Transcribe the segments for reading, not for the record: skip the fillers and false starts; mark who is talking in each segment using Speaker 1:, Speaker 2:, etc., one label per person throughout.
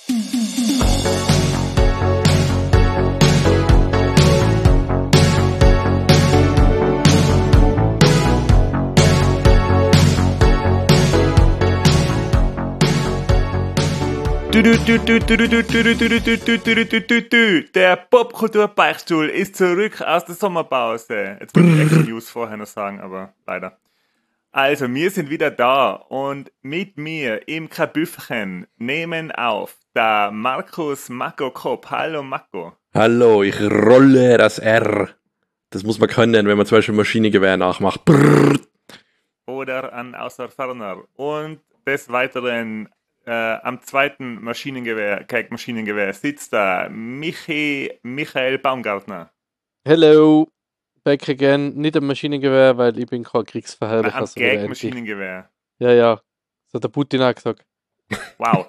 Speaker 1: Der Popkultur-Beichtstuhl ist zurück aus der Sommerpause. Jetzt wollte ich extra News vorher noch sagen, aber leider. Also, wir sind wieder da und mit mir im Kabüffchen nehmen auf der Markus Mako Kopp. Hallo Mako.
Speaker 2: Hallo, ich rolle das R. Das muss man können, wenn man zum Beispiel Maschinengewehr nachmacht. Brrr.
Speaker 1: Oder an außer Ferner. Und des Weiteren am zweiten Maschinengewehr sitzt da Michael Baumgartner.
Speaker 3: Hello, back again. Nicht am Maschinengewehr, weil ich bin kein Kriegsverherrlicher.
Speaker 1: Am Gag-Maschinengewehr.
Speaker 3: Ja. Das hat der Putin auch gesagt.
Speaker 1: Wow.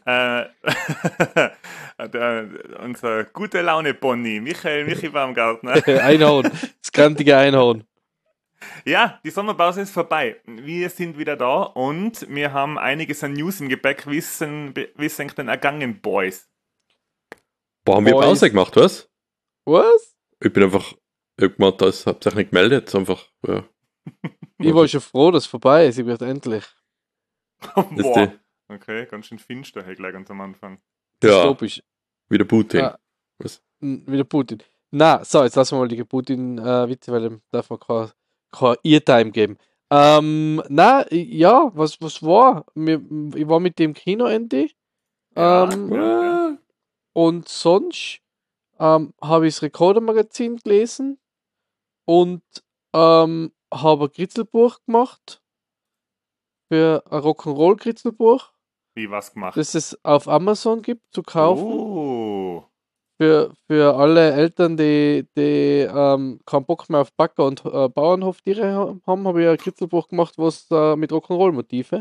Speaker 1: Unser gute Laune-Pony, Michi Baumgartner.
Speaker 3: Einhorn, das grantige Einhorn.
Speaker 1: Ja, die Sommerpause ist vorbei. Wir sind wieder da und wir haben einiges an News im Gepäck. Wie ist denn ergangen, Boys?
Speaker 2: Boah, haben wir Pause gemacht, was?
Speaker 3: Was?
Speaker 2: Ich bin einfach, irgendwann das, habt ihr nicht gemeldet, einfach, ja.
Speaker 3: Ich war schon froh, dass es vorbei ist, ich werde endlich.
Speaker 1: Boah. Okay, ganz schön finster, hey, gleich ganz am Anfang.
Speaker 2: Ja,
Speaker 3: Dystopisch.
Speaker 2: wieder Putin.
Speaker 3: Ja.
Speaker 2: Was?
Speaker 3: Wieder Putin. Na, so, jetzt lassen wir mal die Putin-Witze, weil dem darf man kein Eartime geben. Was war? Ich war mit dem Kino endlich.
Speaker 1: Ja.
Speaker 3: Und sonst habe ich das Rekorder-Magazin gelesen und habe ein Kritzelbuch gemacht. Für ein Rock'n'Roll-Kritzelbuch.
Speaker 1: Wie was gemacht?
Speaker 3: Das es auf Amazon gibt zu kaufen.
Speaker 1: Oh.
Speaker 3: Für alle Eltern, die keinen Bock mehr auf Bagger und Bauernhoftiere haben, habe ich ein Kritzelbuch gemacht, was mit Rock'n'Roll-Motive.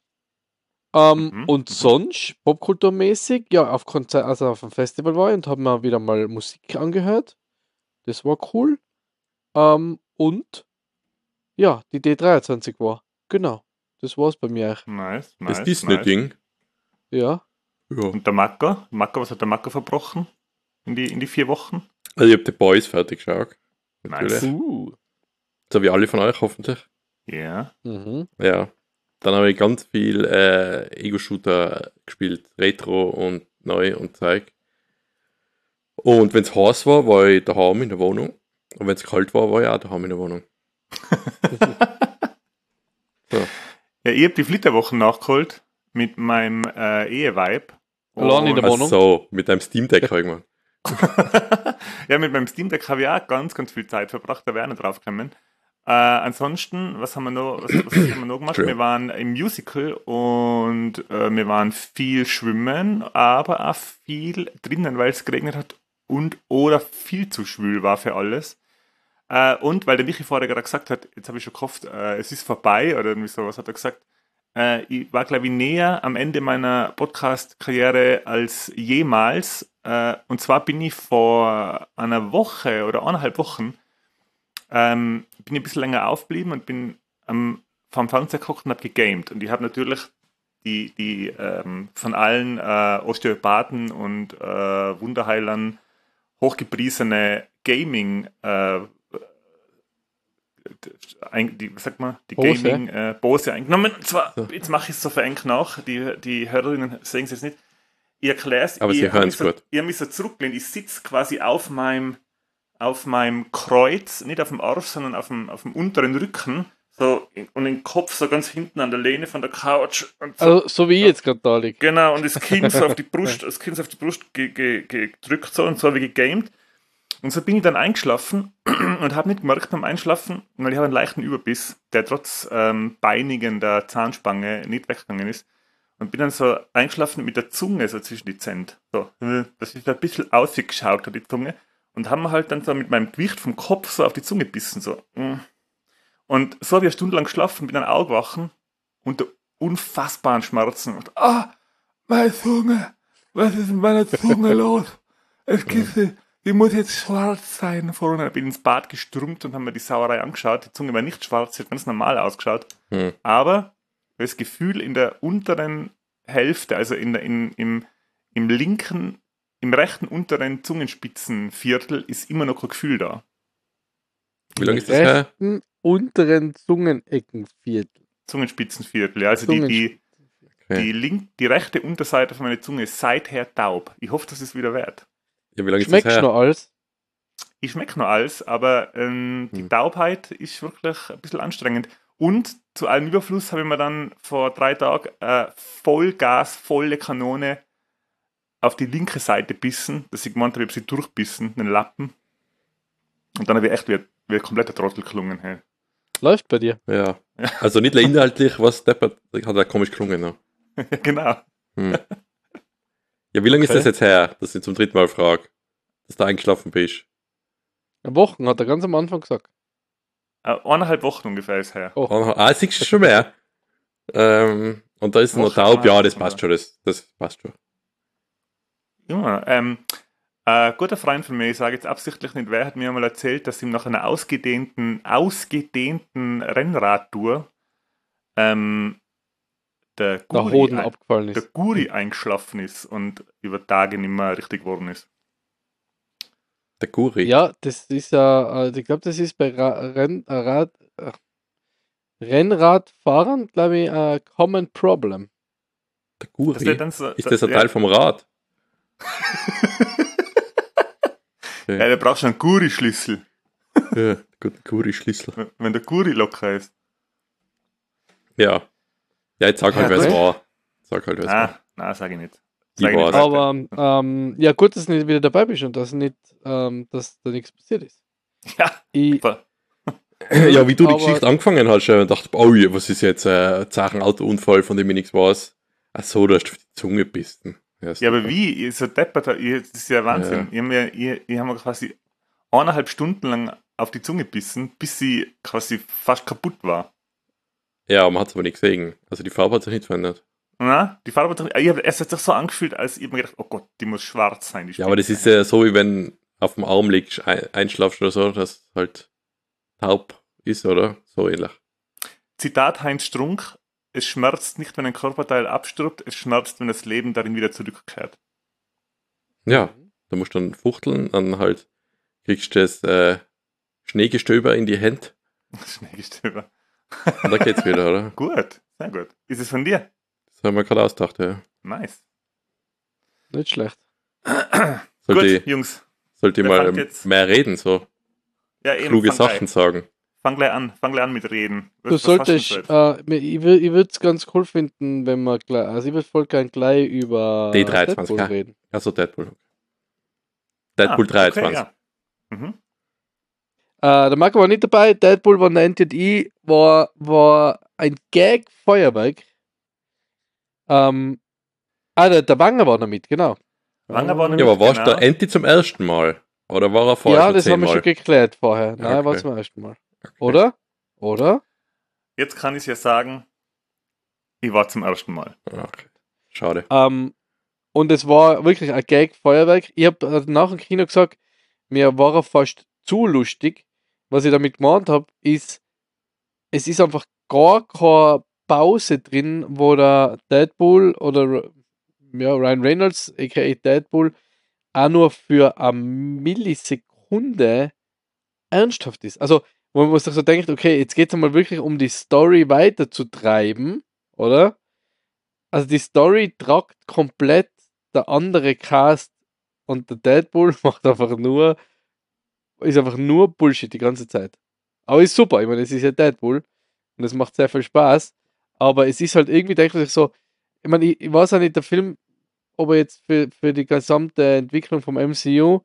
Speaker 3: Und sonst, popkulturmäßig, ja, auf Konzert, also auf dem Festival war ich und habe mir wieder mal Musik angehört. Das war cool. Und ja, die D23 war. Genau. Das war's bei mir eigentlich.
Speaker 1: Nice.
Speaker 2: Das Disney-Ding.
Speaker 3: Ja.
Speaker 2: Ja.
Speaker 1: Und der Mako? Was hat der Mako verbrochen? In die 4 Wochen?
Speaker 2: Also ich habe The Boys fertig geschaut.
Speaker 1: Nice.
Speaker 2: So wie alle von euch hoffentlich.
Speaker 1: Ja.
Speaker 3: Mhm.
Speaker 2: Ja. Dann habe ich ganz viel Ego-Shooter gespielt. Retro und neu und Zeug. Und wenn es heiß war ich daheim in der Wohnung. Und wenn es kalt war ich auch daheim in der Wohnung. So.
Speaker 1: Ja, ich habe die Flitterwochen nachgeholt mit meinem Eheweib.
Speaker 3: Allein in der Wohnung?
Speaker 2: Ach so, mit einem Steam Deck habe ich gemacht.
Speaker 1: Ja, mit meinem Steam Deck habe ich auch ganz, ganz viel Zeit verbracht, da wäre ich nicht drauf gekommen. Ansonsten, was haben wir noch gemacht? Wir waren im Musical und wir waren viel schwimmen, aber auch viel drinnen, weil es geregnet hat oder viel zu schwül war für alles. Und weil der Michi vorher gerade gesagt hat, jetzt habe ich schon gehofft, es ist vorbei oder irgendwie sowas, hat er gesagt, ich war, glaube ich, näher am Ende meiner Podcast-Karriere als jemals. Und zwar bin ich vor einer Woche oder 1,5 Wochen bin ich ein bisschen länger aufgeblieben und bin vom Fernseher gekocht und habe gegamed. Und ich habe natürlich die von allen Osteopathen und Wunderheilern hochgepriesene Gaming die Gaming-Bose eingenommen. Und zwar, jetzt mache ich es so verengt nach, die Hörerinnen sehen es jetzt nicht. Ich erkläre es.
Speaker 2: Aber sie hören es gut.
Speaker 1: Ich habe mich so zurückgelehnt, ich sitze quasi auf meinem Kreuz, nicht auf dem Arsch, sondern auf dem unteren Rücken, so, und den Kopf so ganz hinten an der Lehne von der Couch. Und so,
Speaker 3: also, so wie ich jetzt gerade da liege.
Speaker 1: Genau, und das Kinn so auf die Brust, gedrückt so und so habe ich gegamed. Und so bin ich dann eingeschlafen und habe nicht gemerkt beim Einschlafen, weil ich habe einen leichten Überbiss, der trotz beinigender Zahnspange nicht weggegangen ist. Und bin dann so eingeschlafen mit der Zunge so zwischen die Zähne. So, dass ich da ein bisschen ausgeschaut hat, die Zunge. Und haben wir halt dann so mit meinem Gewicht vom Kopf so auf die Zunge gebissen. So. Und so habe ich eine Stunde lang geschlafen, bin dann aufgewachen unter unfassbaren Schmerzen. Und, meine Zunge, was ist mit meiner Zunge los? Es gibt die muss jetzt schwarz sein vorne. Ich bin ins Bad gestürmt und haben mir die Sauerei angeschaut. Die Zunge war nicht schwarz, sie hat ganz normal ausgeschaut. Aber das Gefühl in der unteren Hälfte, also im im rechten unteren Zungenspitzenviertel ist immer noch kein Gefühl da.
Speaker 2: Wie lange ist das her?
Speaker 3: Rechten unteren Zungeneckenviertel.
Speaker 1: Zungenspitzenviertel, ja. Also die rechte Unterseite von meiner Zunge ist seither taub. Ich hoffe, das ist wieder wert.
Speaker 2: Ja, wie lange ist das
Speaker 3: Schmeckt
Speaker 2: her?
Speaker 3: noch alles?
Speaker 1: Ich schmecke noch alles, aber die Taubheit ist wirklich ein bisschen anstrengend. Und zu allem Überfluss habe ich mir dann vor 3 Tagen Vollgas, volle Kanone auf die linke Seite bissen, dass ich gemeint habe, ich habe sie durchbissen, einen Lappen. Und dann habe ich echt wie ein kompletter Trottel gelungen. Hey.
Speaker 3: Läuft bei dir.
Speaker 2: Ja. Also nicht inhaltlich, was deppert, hat er komisch gelungen. Ne?
Speaker 1: Ja, genau.
Speaker 2: Ja, wie lange ist das jetzt her, dass ich zum 3. Mal frage, dass du eingeschlafen bist?
Speaker 3: Eine Woche, hat er ganz am Anfang gesagt.
Speaker 1: 1,5 Wochen ungefähr ist her.
Speaker 3: Oh.
Speaker 2: Siehst du schon mehr. Und da ist noch
Speaker 1: Woche,
Speaker 2: taub, ja,
Speaker 1: 1,5
Speaker 2: das
Speaker 1: Wochen,
Speaker 2: passt schon, das passt schon.
Speaker 1: Ja, ein guter Freund von mir, ich sage jetzt absichtlich nicht wer, hat mir einmal erzählt, dass ihm nach einer ausgedehnten Rennradtour der
Speaker 3: Hoden abgefallen ist.
Speaker 1: Guri eingeschlafen ist und über Tage nicht mehr richtig geworden ist.
Speaker 2: Der Guri.
Speaker 3: Ja, das ist ja, ich glaube, das ist bei Rennradfahrern, glaube ich, ein common problem.
Speaker 2: Der Guri?
Speaker 1: Das ist dann so,
Speaker 2: ist das ein Teil vom Rad?
Speaker 1: Ja, der braucht schon einen Guri-Schlüssel.
Speaker 2: Ja, gut, Guri-Schlüssel.
Speaker 1: Wenn der Guri locker ist.
Speaker 2: Ja. Ja, jetzt sag halt, wer es war. Sag halt, wer es war.
Speaker 1: Nein, sage ich nicht.
Speaker 2: Ich war's.
Speaker 3: Aber ja, gut, dass du nicht wieder dabei bist und dass da nichts passiert ist.
Speaker 1: Ja,
Speaker 2: ja, wie du die Geschichte angefangen hast, und dachte, oh je, was ist jetzt ein Autounfall, von dem ich nichts weiß. Ach so, du hast auf die Zunge gebissen. Ja,
Speaker 1: aber wie? So deppert, das ist ja Wahnsinn. Ja. Ich habe mir quasi 1,5 Stunden lang auf die Zunge gebissen, bis sie quasi fast kaputt war.
Speaker 2: Ja, man hat es aber nicht gesehen. Also die Farbe hat sich nicht verändert.
Speaker 1: Na, die Farbe hat sich, es hat sich so angefühlt, als ich mir gedacht, oh Gott, die muss schwarz sein.
Speaker 2: Ja, aber das ist ja so, wie wenn auf dem Arm liegst, einschlafst oder so, dass halt taub ist, oder? So ähnlich.
Speaker 1: Zitat Heinz Strunk: Es schmerzt nicht, wenn ein Körperteil abstirbt, es schmerzt, wenn das Leben darin wieder zurückkehrt.
Speaker 2: Ja, da musst du dann fuchteln, dann halt kriegst du das Schneegestöber in die Hände.
Speaker 1: Schneegestöber.
Speaker 2: Und da geht's wieder, oder?
Speaker 1: Gut, sehr gut. Ist es von dir?
Speaker 2: Das haben wir gerade ausgedacht, ja.
Speaker 1: Nice.
Speaker 3: Nicht schlecht.
Speaker 1: Gut, Jungs.
Speaker 2: Sollte ich mal mehr reden, so
Speaker 1: ja, eben,
Speaker 2: kluge Sachen sagen.
Speaker 1: Fang gleich an mit Reden.
Speaker 3: Du solltest, ich würde es ganz cool finden, wenn wir gleich, also ich würde voll gern gleich über
Speaker 2: D23
Speaker 3: Deadpool reden.
Speaker 2: Also Deadpool. Deadpool 23.
Speaker 1: Okay, ja.
Speaker 3: Der Marco war nicht dabei, Deadpool war 90 war ein Gag-Feuerwerk. Der Wanger war noch mit, genau.
Speaker 1: Wanger war noch
Speaker 2: Ja,
Speaker 1: mit,
Speaker 2: aber warst du der Enti zum ersten Mal? Oder war er vorher
Speaker 3: Ja,
Speaker 2: schon
Speaker 3: das haben wir
Speaker 2: 10 Mal?
Speaker 3: schon geklärt vorher. Nein, er war
Speaker 2: Okay.
Speaker 3: zum ersten Mal.
Speaker 2: Okay.
Speaker 3: Oder?
Speaker 1: Jetzt kann ich ja sagen, ich war zum ersten Mal.
Speaker 2: Okay. Schade.
Speaker 3: Und es war wirklich ein Gag-Feuerwerk. Ich habe nach dem Kino gesagt, mir war er fast zu lustig. Was ich damit gemeint habe, ist, es ist einfach gar keine Pause drin, wo der Deadpool oder Ryan Reynolds, aka Deadpool, auch nur für eine Millisekunde ernsthaft ist. Also, wo man sich so denkt, okay, jetzt geht es einmal wirklich um die Story weiterzutreiben, oder? Also die Story tragt komplett der andere Cast und der Deadpool ist einfach nur Bullshit die ganze Zeit. Aber ist super, ich meine, es ist ja Deadpool und es macht sehr viel Spaß, aber es ist halt irgendwie, denke ich so, ich meine, ich weiß auch nicht, der Film, ob er jetzt für die gesamte Entwicklung vom MCU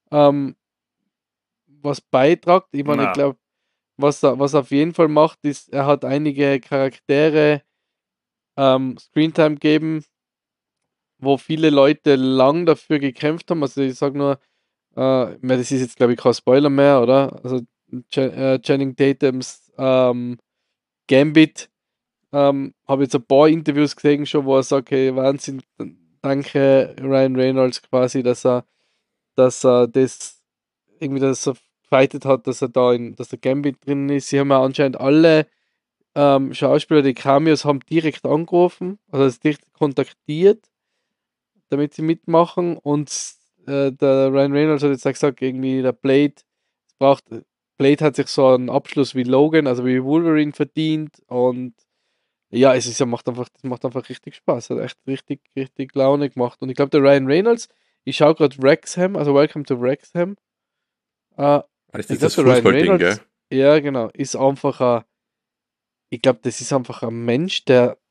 Speaker 3: was beitragt. Ich meine, ich glaube, was er auf jeden Fall macht, ist, er hat einige Charaktere Screentime gegeben, wo viele Leute lang dafür gekämpft haben. Also ich sage nur, das ist jetzt glaube ich kein Spoiler mehr, oder? Also Channing Tatums Gambit habe jetzt ein paar Interviews gesehen schon, wo er sagt, hey, Wahnsinn, danke Ryan Reynolds quasi, dass er das irgendwie das fightet hat, dass der Gambit drin ist. Sie haben ja anscheinend alle Schauspieler, die Cameos haben direkt angerufen, also direkt kontaktiert, damit sie mitmachen und der Ryan Reynolds hat jetzt auch gesagt, irgendwie der Blade hat sich so einen Abschluss wie Logan, also wie Wolverine verdient und ja, das macht einfach richtig Spaß, hat echt richtig, richtig Laune gemacht und ich glaube, der Ryan Reynolds, ich schaue gerade Wrexham, also Welcome to Wrexham, äh,
Speaker 2: Das
Speaker 3: ich
Speaker 2: ist
Speaker 3: glaube,
Speaker 2: das
Speaker 3: der Ryan
Speaker 2: Fußballding, gell?
Speaker 3: Reynolds, ja genau, ist einfach ich glaube, das ist einfach ein Mensch,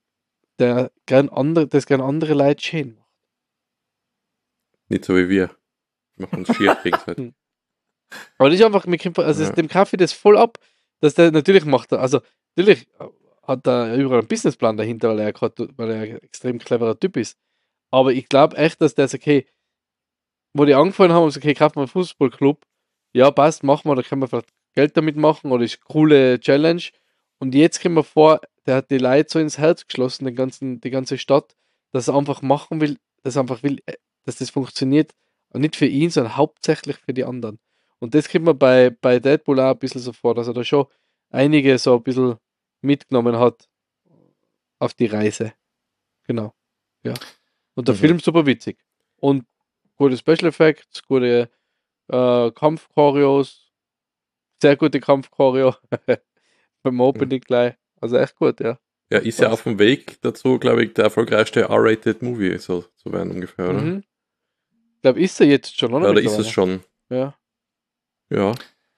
Speaker 3: das gern andere Leute schön macht.
Speaker 2: Nicht so wie wir. Wir machen uns schier gegenseitig.
Speaker 3: Hm. Aber das ist einfach,
Speaker 2: Ja.
Speaker 3: dem Kaffee das voll ab, dass der natürlich macht, also natürlich hat er überall einen Businessplan dahinter, weil er ein extrem cleverer Typ ist. Aber ich glaube echt, dass der sagt, okay, wo die angefangen haben, und gesagt, okay, kaufen wir einen Fußballclub, ja, passt, machen wir, da können wir vielleicht Geld damit machen oder ist eine coole Challenge. Und jetzt kommen wir vor, der hat die Leute so ins Herz geschlossen, die ganze Stadt, dass er einfach machen will, dass er einfach will, dass das funktioniert. Und nicht für ihn, sondern hauptsächlich für die anderen. Und das kommt mir bei Deadpool auch ein bisschen so vor, dass er da schon einige so ein bisschen mitgenommen hat auf die Reise. Genau. Ja. Und der Film super witzig. Und gute Special Effects, gute Kampfchoreos, sehr gute Kampfchoreo beim Opening gleich. Also echt gut, ja.
Speaker 2: Ja,
Speaker 3: Macht
Speaker 2: ist ja
Speaker 3: Spaß.
Speaker 2: auf dem Weg dazu, glaube ich, der erfolgreichste R-rated Movie so zu werden ungefähr, oder?
Speaker 3: Mhm. Ich glaube, ist er jetzt schon, oder
Speaker 2: Ja, da ist es
Speaker 3: mittlerweile?
Speaker 2: schon.
Speaker 3: Ja.
Speaker 2: Ja,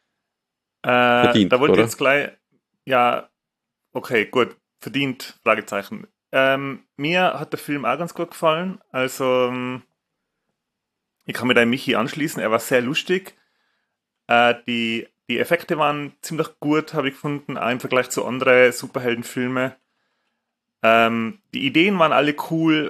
Speaker 1: Da
Speaker 2: verdient,
Speaker 1: wollte ich
Speaker 2: oder?
Speaker 1: jetzt gleich, ja, okay, gut, verdient, Fragezeichen. Mir hat der Film auch ganz gut gefallen. Also, ich kann mir da Michi anschließen, er war sehr lustig. Die Effekte waren ziemlich gut, habe ich gefunden, auch im Vergleich zu anderen Superheldenfilmen. Die Ideen waren alle cool.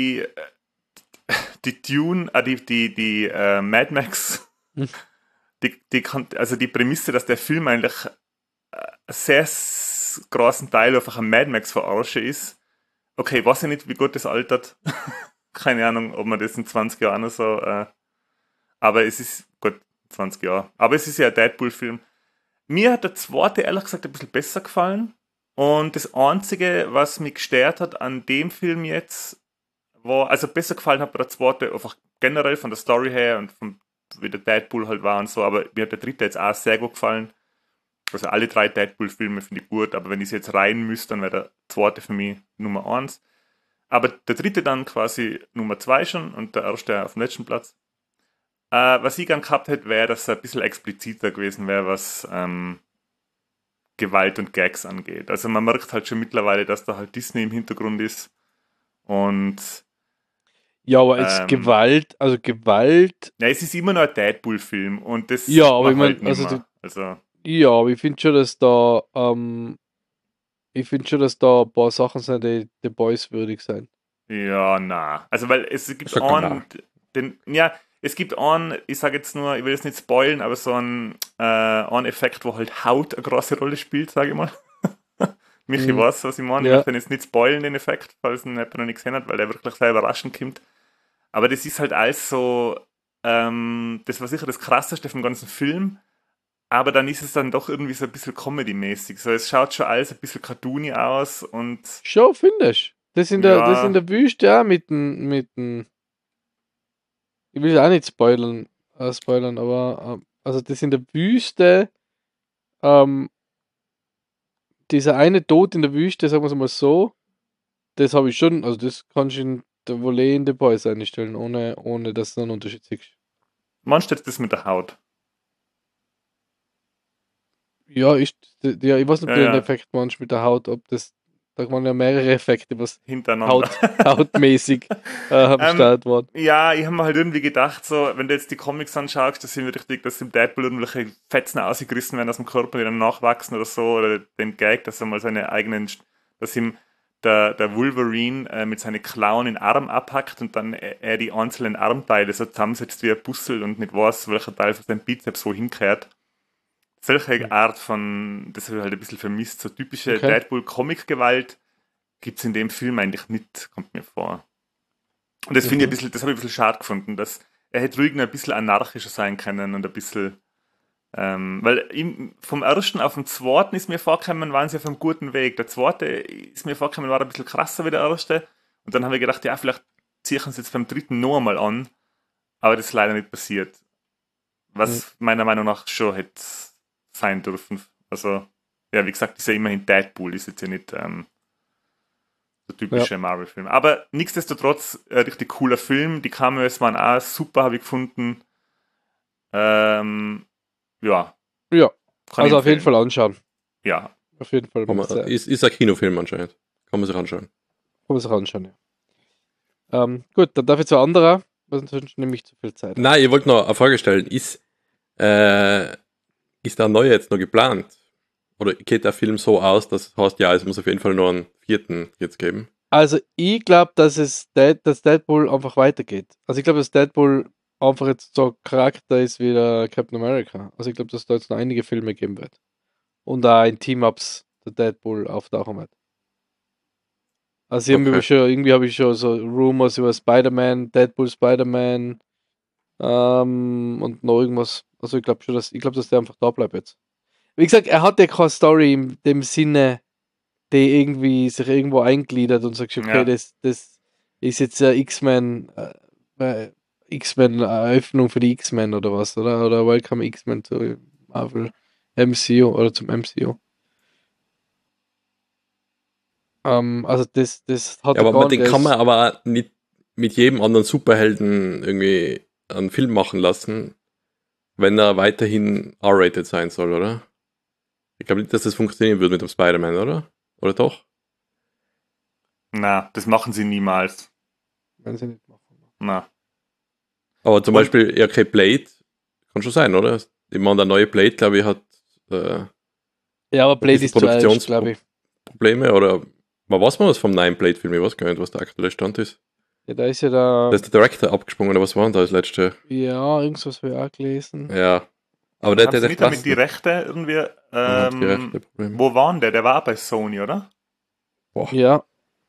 Speaker 1: Die Dune, die Mad Max,
Speaker 3: Hm.
Speaker 1: also die Prämisse, dass der Film eigentlich sehr großen Teil einfach ein Mad Max verarsche ist. Okay, weiß ich nicht, wie gut das altert. Keine Ahnung, ob man das in 20 Jahren noch so. Aber es ist, gut, 20 Jahre. Aber es ist ja ein Deadpool-Film. Mir hat der zweite ehrlich gesagt ein bisschen besser gefallen. Und das Einzige, was mich gestört hat an dem Film jetzt, war, also besser gefallen hat mir der zweite einfach generell von der Story her und von wie der Deadpool halt war und so, aber mir hat der dritte jetzt auch sehr gut gefallen. Also alle drei Deadpool-Filme finde ich gut, aber wenn ich sie jetzt rein müsste, dann wäre der zweite für mich Nummer 1. Aber der dritte dann quasi Nummer 2 schon und der erste auf dem letzten Platz. Was ich gern gehabt hätte, wäre, dass er ein bisschen expliziter gewesen wäre, was Gewalt und Gags angeht. Also man merkt halt schon mittlerweile, dass da halt Disney im Hintergrund ist und
Speaker 3: Ja, aber jetzt Gewalt.
Speaker 1: ja, es ist immer noch ein Deadpool-Film und das
Speaker 3: Ja,
Speaker 1: sieht
Speaker 3: aber
Speaker 1: man
Speaker 3: ich
Speaker 1: halt
Speaker 3: meine,
Speaker 1: nicht mehr. Also,
Speaker 3: ja, aber ich finde schon, dass da, ich finde schon, dass da ein paar Sachen sind, die The Boys würdig sein.
Speaker 1: ja, na. Also, weil es
Speaker 2: Ich
Speaker 1: gibt
Speaker 2: sag mal na.
Speaker 1: ja, es gibt einen, ich sage jetzt nur, ich will jetzt nicht spoilen, aber so einen Effekt, wo halt Haut eine große Rolle spielt, sage ich mal. Michi
Speaker 3: Mhm.
Speaker 1: weiß, was ich meine. Ich
Speaker 3: Ja.
Speaker 1: möchte jetzt nicht spoilen, den Effekt, falls ihn jemand noch nicht gesehen hat, weil der wirklich sehr überraschend kommt. Aber das ist halt alles so, das war sicher das Krasseste vom ganzen Film. Aber dann ist es dann doch irgendwie so ein bisschen Comedy-mäßig. So, es schaut schon alles ein bisschen cartoony aus und
Speaker 3: Schon, findest du? Das in
Speaker 1: ja,
Speaker 3: der Wüste auch ich will auch nicht spoilern, aber also das in der Wüste, ähm, dieser eine Tod in der Wüste, sagen wir es mal so, das habe ich schon, also das kannst du in der Volley in The Boys einstellen, ohne dass du einen Unterschied siehst.
Speaker 1: manchmal jetzt das mit der Haut.
Speaker 3: Ja, ja, ich weiß nicht, ob
Speaker 1: Ja,
Speaker 3: du den
Speaker 1: ja,
Speaker 3: Effekt meinst mit der Haut, da waren ja mehrere Effekte, was
Speaker 1: hintereinander.
Speaker 3: hautmäßig am
Speaker 1: ähm,
Speaker 3: Start waren.
Speaker 1: ja, ich habe mir halt irgendwie gedacht, so, wenn du jetzt die Comics anschaust, das sind wir richtig, dass im Deadpool irgendwelche Fetzen ausgerissen werden aus dem Körper, die dann nachwachsen oder so, oder den Gag, dass er mal seine eigenen, dass ihm der Wolverine mit seinen Klauen den Arm abhackt und dann er die einzelnen Armteile so zusammensetzt wie ein Puzzle und nicht weiß, welcher Teil von seinem Bizeps wo hinkehrt. Solche Art von, das habe ich halt ein bisschen vermisst, so typische
Speaker 3: Okay.
Speaker 1: Deadpool-Comic-Gewalt gibt es in dem Film eigentlich nicht, kommt mir vor. Und das finde ich ein bisschen, das habe ich ein bisschen schade gefunden, dass er hätte ruhig noch ein bisschen anarchischer sein können und ein bisschen, weil vom ersten auf den zweiten ist mir vorgekommen, waren sie auf einem guten Weg. Der zweite ist mir vorgekommen, war ein bisschen krasser wie der erste. Und dann habe ich gedacht, ja, vielleicht ziehen sie jetzt beim dritten noch einmal an, aber das ist leider nicht passiert. Was meiner Meinung nach schon hätte sein dürfen. Also, ja, wie gesagt, ist ja immerhin Deadpool, ist jetzt ja nicht der typische Marvel-Film. Aber nichtsdestotrotz, ein richtig cooler Film. Die Cameos waren auch super, habe ich gefunden. Ja.
Speaker 3: Ja,
Speaker 1: Kann
Speaker 3: also
Speaker 1: ich
Speaker 3: auf jeden
Speaker 1: empfehlen.
Speaker 3: Fall anschauen.
Speaker 1: Ja.
Speaker 3: Auf jeden Fall.
Speaker 2: Ist ein Kinofilm anscheinend. Kann man sich anschauen.
Speaker 3: Kann man sich anschauen, ja. Gut, dann darf ich zu anderer, weil sonst nehme ich zu viel Zeit.
Speaker 2: Nein, ich wollte noch eine Frage stellen. Ist der neue jetzt noch geplant? Oder geht der Film so aus, dass es heißt, ja, es muss auf jeden Fall noch einen vierten jetzt geben?
Speaker 3: Also ich glaube, dass Deadpool einfach weitergeht. Also ich glaube, dass Deadpool einfach jetzt so ein Charakter ist wie der Captain America. Also ich glaube, dass da jetzt noch einige Filme geben wird. Und auch in Team-Ups der Deadpool auftauchen wird. Also irgendwie habe ich schon so Rumors über Spider-Man, Deadpool Spider-Man und noch irgendwas. Also ich glaube schon, dass der einfach da bleibt jetzt. Wie gesagt, er hat ja keine Story in dem Sinne, die irgendwie sich irgendwo eingliedert und sagt, okay, das ist jetzt X-Men, Eröffnung für die X-Men oder was, oder? Oder Welcome X-Men zu Marvel MCU oder zum MCU. Also das hat
Speaker 2: Ja,
Speaker 3: er
Speaker 2: aber
Speaker 3: gar
Speaker 2: den
Speaker 3: nicht.
Speaker 2: kann man aber auch nicht mit jedem anderen Superhelden irgendwie einen Film machen lassen, wenn er weiterhin R-rated sein soll, oder? Ich glaube nicht, dass das funktionieren würde mit dem Spider-Man, oder? Oder doch?
Speaker 1: Na, das machen sie niemals.
Speaker 3: Wenn sie nicht machen.
Speaker 1: Na.
Speaker 2: Aber zum Beispiel, ja, okay, Blade kann schon sein, oder? Ich meine, der neue Blade, glaube ich, hat
Speaker 3: ja, aber Blade ist zu ernst, glaube ich.
Speaker 2: Probleme, oder weiß man was vom neuen Blade-Film? Ich weiß gar nicht, was der aktuelle Stand ist.
Speaker 3: Ja, da ist ja da
Speaker 2: ist der Director abgesprungen, oder was war denn da das letzte?
Speaker 3: Ja, irgendwas habe ich auch gelesen.
Speaker 2: Ja. Aber der
Speaker 1: nicht damit die Rechte irgendwie.
Speaker 2: Die Rechte
Speaker 1: wo waren der? Der war bei Sony, oder?
Speaker 2: Boah.
Speaker 3: Ja.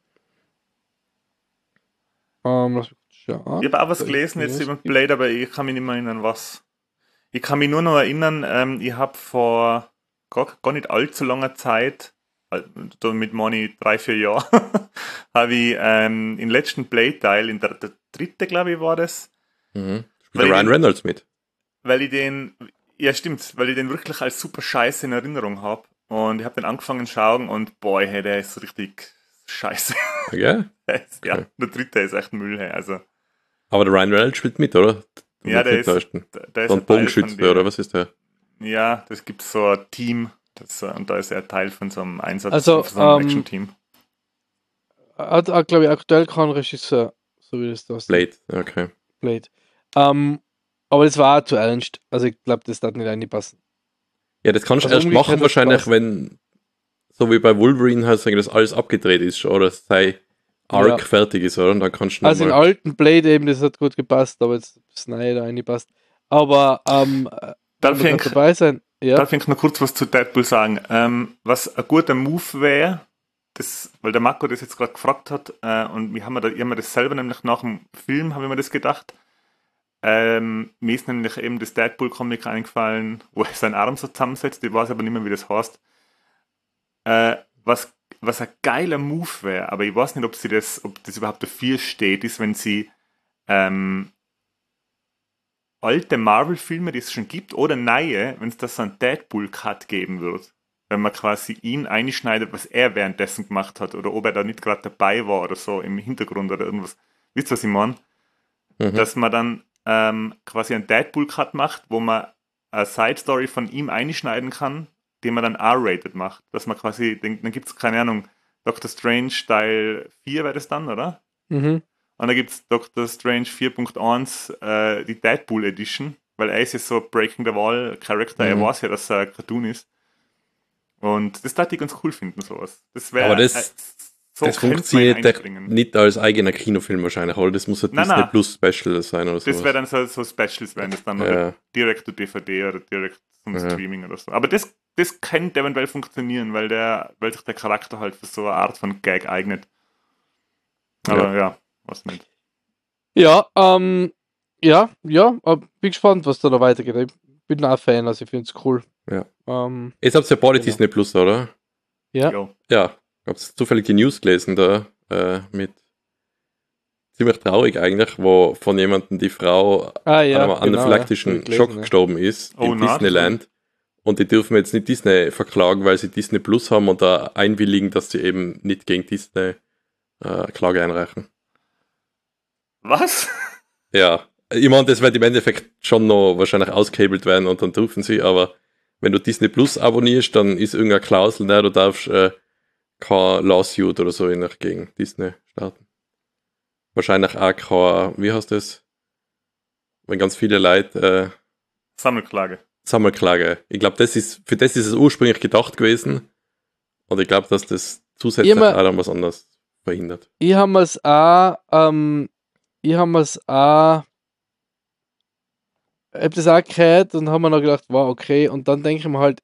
Speaker 3: Lass mich schauen.
Speaker 1: Ich habe auch was gelesen jetzt über Blade, aber ich kann mich nicht mehr erinnern, was. Ich kann mich nur noch erinnern, ich habe vor gar nicht allzu langer Zeit, mit Money 3-4 Jahren, habe ich im letzten Blade-Teil, in der dritte, glaube ich, war das.
Speaker 2: Mhm. Spielt der Ryan Reynolds mit?
Speaker 1: Weil ich den wirklich als super scheiße in Erinnerung habe. Und ich habe den angefangen zu schauen und boy, hey, der ist richtig scheiße.
Speaker 2: Okay.
Speaker 1: Ja, der dritte ist echt Müll, hey, also.
Speaker 2: Aber der Ryan Reynolds spielt mit, oder?
Speaker 1: Ja, der ist
Speaker 2: ein Bogenschütze, oder was ist der?
Speaker 1: Ja, das gibt so ein Team, und da ist er Teil von so einem Einsatz,
Speaker 3: also,
Speaker 1: von so einem Action-Team.
Speaker 3: Hat, glaube ich, aktuell keinen Regisseur, so wie das da ist.
Speaker 2: Blade, okay.
Speaker 3: Blade. Aber das war auch zu ernst. Also ich glaube, das darf nicht reinpassen.
Speaker 2: Ja, das kannst du erst machen wahrscheinlich, wenn, so wie bei Wolverine halt sagen, dass alles abgedreht ist schon, oder dass sei Arc fertig ist, oder? Und dann kannst du
Speaker 3: also im alten Blade eben, das hat gut gepasst, aber jetzt das neue da reinpasst. Aber
Speaker 1: darf ich
Speaker 3: dabei sein? Ja.
Speaker 1: Darf ich noch kurz was zu Deadpool sagen? Was ein guter Move wäre, weil der Marco das jetzt gerade gefragt hat, und ich habe mir das selber nämlich nach dem Film, habe ich mir das gedacht, mir ist nämlich eben das Deadpool-Comic eingefallen, wo er seinen Arm so zusammensetzt, ich weiß aber nicht mehr, wie das heißt. Was ein geiler Move wäre, aber ich weiß nicht, ob das überhaupt dafür steht, ist, wenn sie alte Marvel-Filme, die es schon gibt, oder neue, wenn es da so einen Deadpool-Cut geben wird. Wenn man quasi ihn einschneidet, was er währenddessen gemacht hat, oder ob er da nicht gerade dabei war oder so im Hintergrund oder irgendwas. Wisst ihr, was ich meine?
Speaker 2: Mhm.
Speaker 1: Dass man dann quasi einen Deadpool-Cut macht, wo man eine Side-Story von ihm einschneiden kann, den man dann R-rated macht. Dass man quasi, dann gibt es, keine Ahnung, Doctor Strange Teil 4 wäre das dann, oder?
Speaker 3: Mhm.
Speaker 1: Und dann gibt es Doctor Strange 4.1, die Deadpool Edition, weil er ist ja so Breaking the Wall Character, er weiß ja, dass er ein Cartoon ist. Und das würde ich ganz cool finden, sowas. Das wäre
Speaker 2: aber das funktioniert nicht als eigener Kinofilm wahrscheinlich, oder? Das muss ein Disney Plus Special sein oder so.
Speaker 1: Das wäre dann so Specials, wären das dann oder direkt zu DVD oder direkt zum Streaming oder so. Aber das könnte eventuell funktionieren, weil sich der Charakter halt für so eine Art von Gag eignet. Aber ja, was nicht.
Speaker 3: Ja, bin gespannt, was da noch weitergeht. Ich bin auch Fan, also ich finde es cool.
Speaker 2: Ja. Jetzt habt ihr ja beide Disney Plus, oder?
Speaker 3: Ja.
Speaker 2: Ja. Habt ihr zufällig die News gelesen da mit ziemlich traurig eigentlich, wo von jemandem die Frau an einem anaphylaktischen Schock gestorben ist in Disneyland. Und die dürfen jetzt nicht Disney verklagen, weil sie Disney Plus haben und da einwilligen, dass sie eben nicht gegen Disney Klage einreichen.
Speaker 1: Was?
Speaker 2: Ja, ich meine, das wird im Endeffekt schon noch wahrscheinlich ausgehebelt werden und dann dürfen sie, aber wenn du Disney Plus abonnierst, dann ist irgendeine Klausel, du darfst kein Lawsuit oder so gegen Disney starten. Wahrscheinlich auch kein, wie heißt das? Wenn ganz viele Leute Sammelklage. Ich glaube, für das ist es ursprünglich gedacht gewesen. Und ich glaube, dass das zusätzlich auch dann was anderes verhindert.
Speaker 3: Ich habe es auch, ich habe das auch gehört und habe mir noch gedacht, wow, okay. Und dann denke ich mir halt,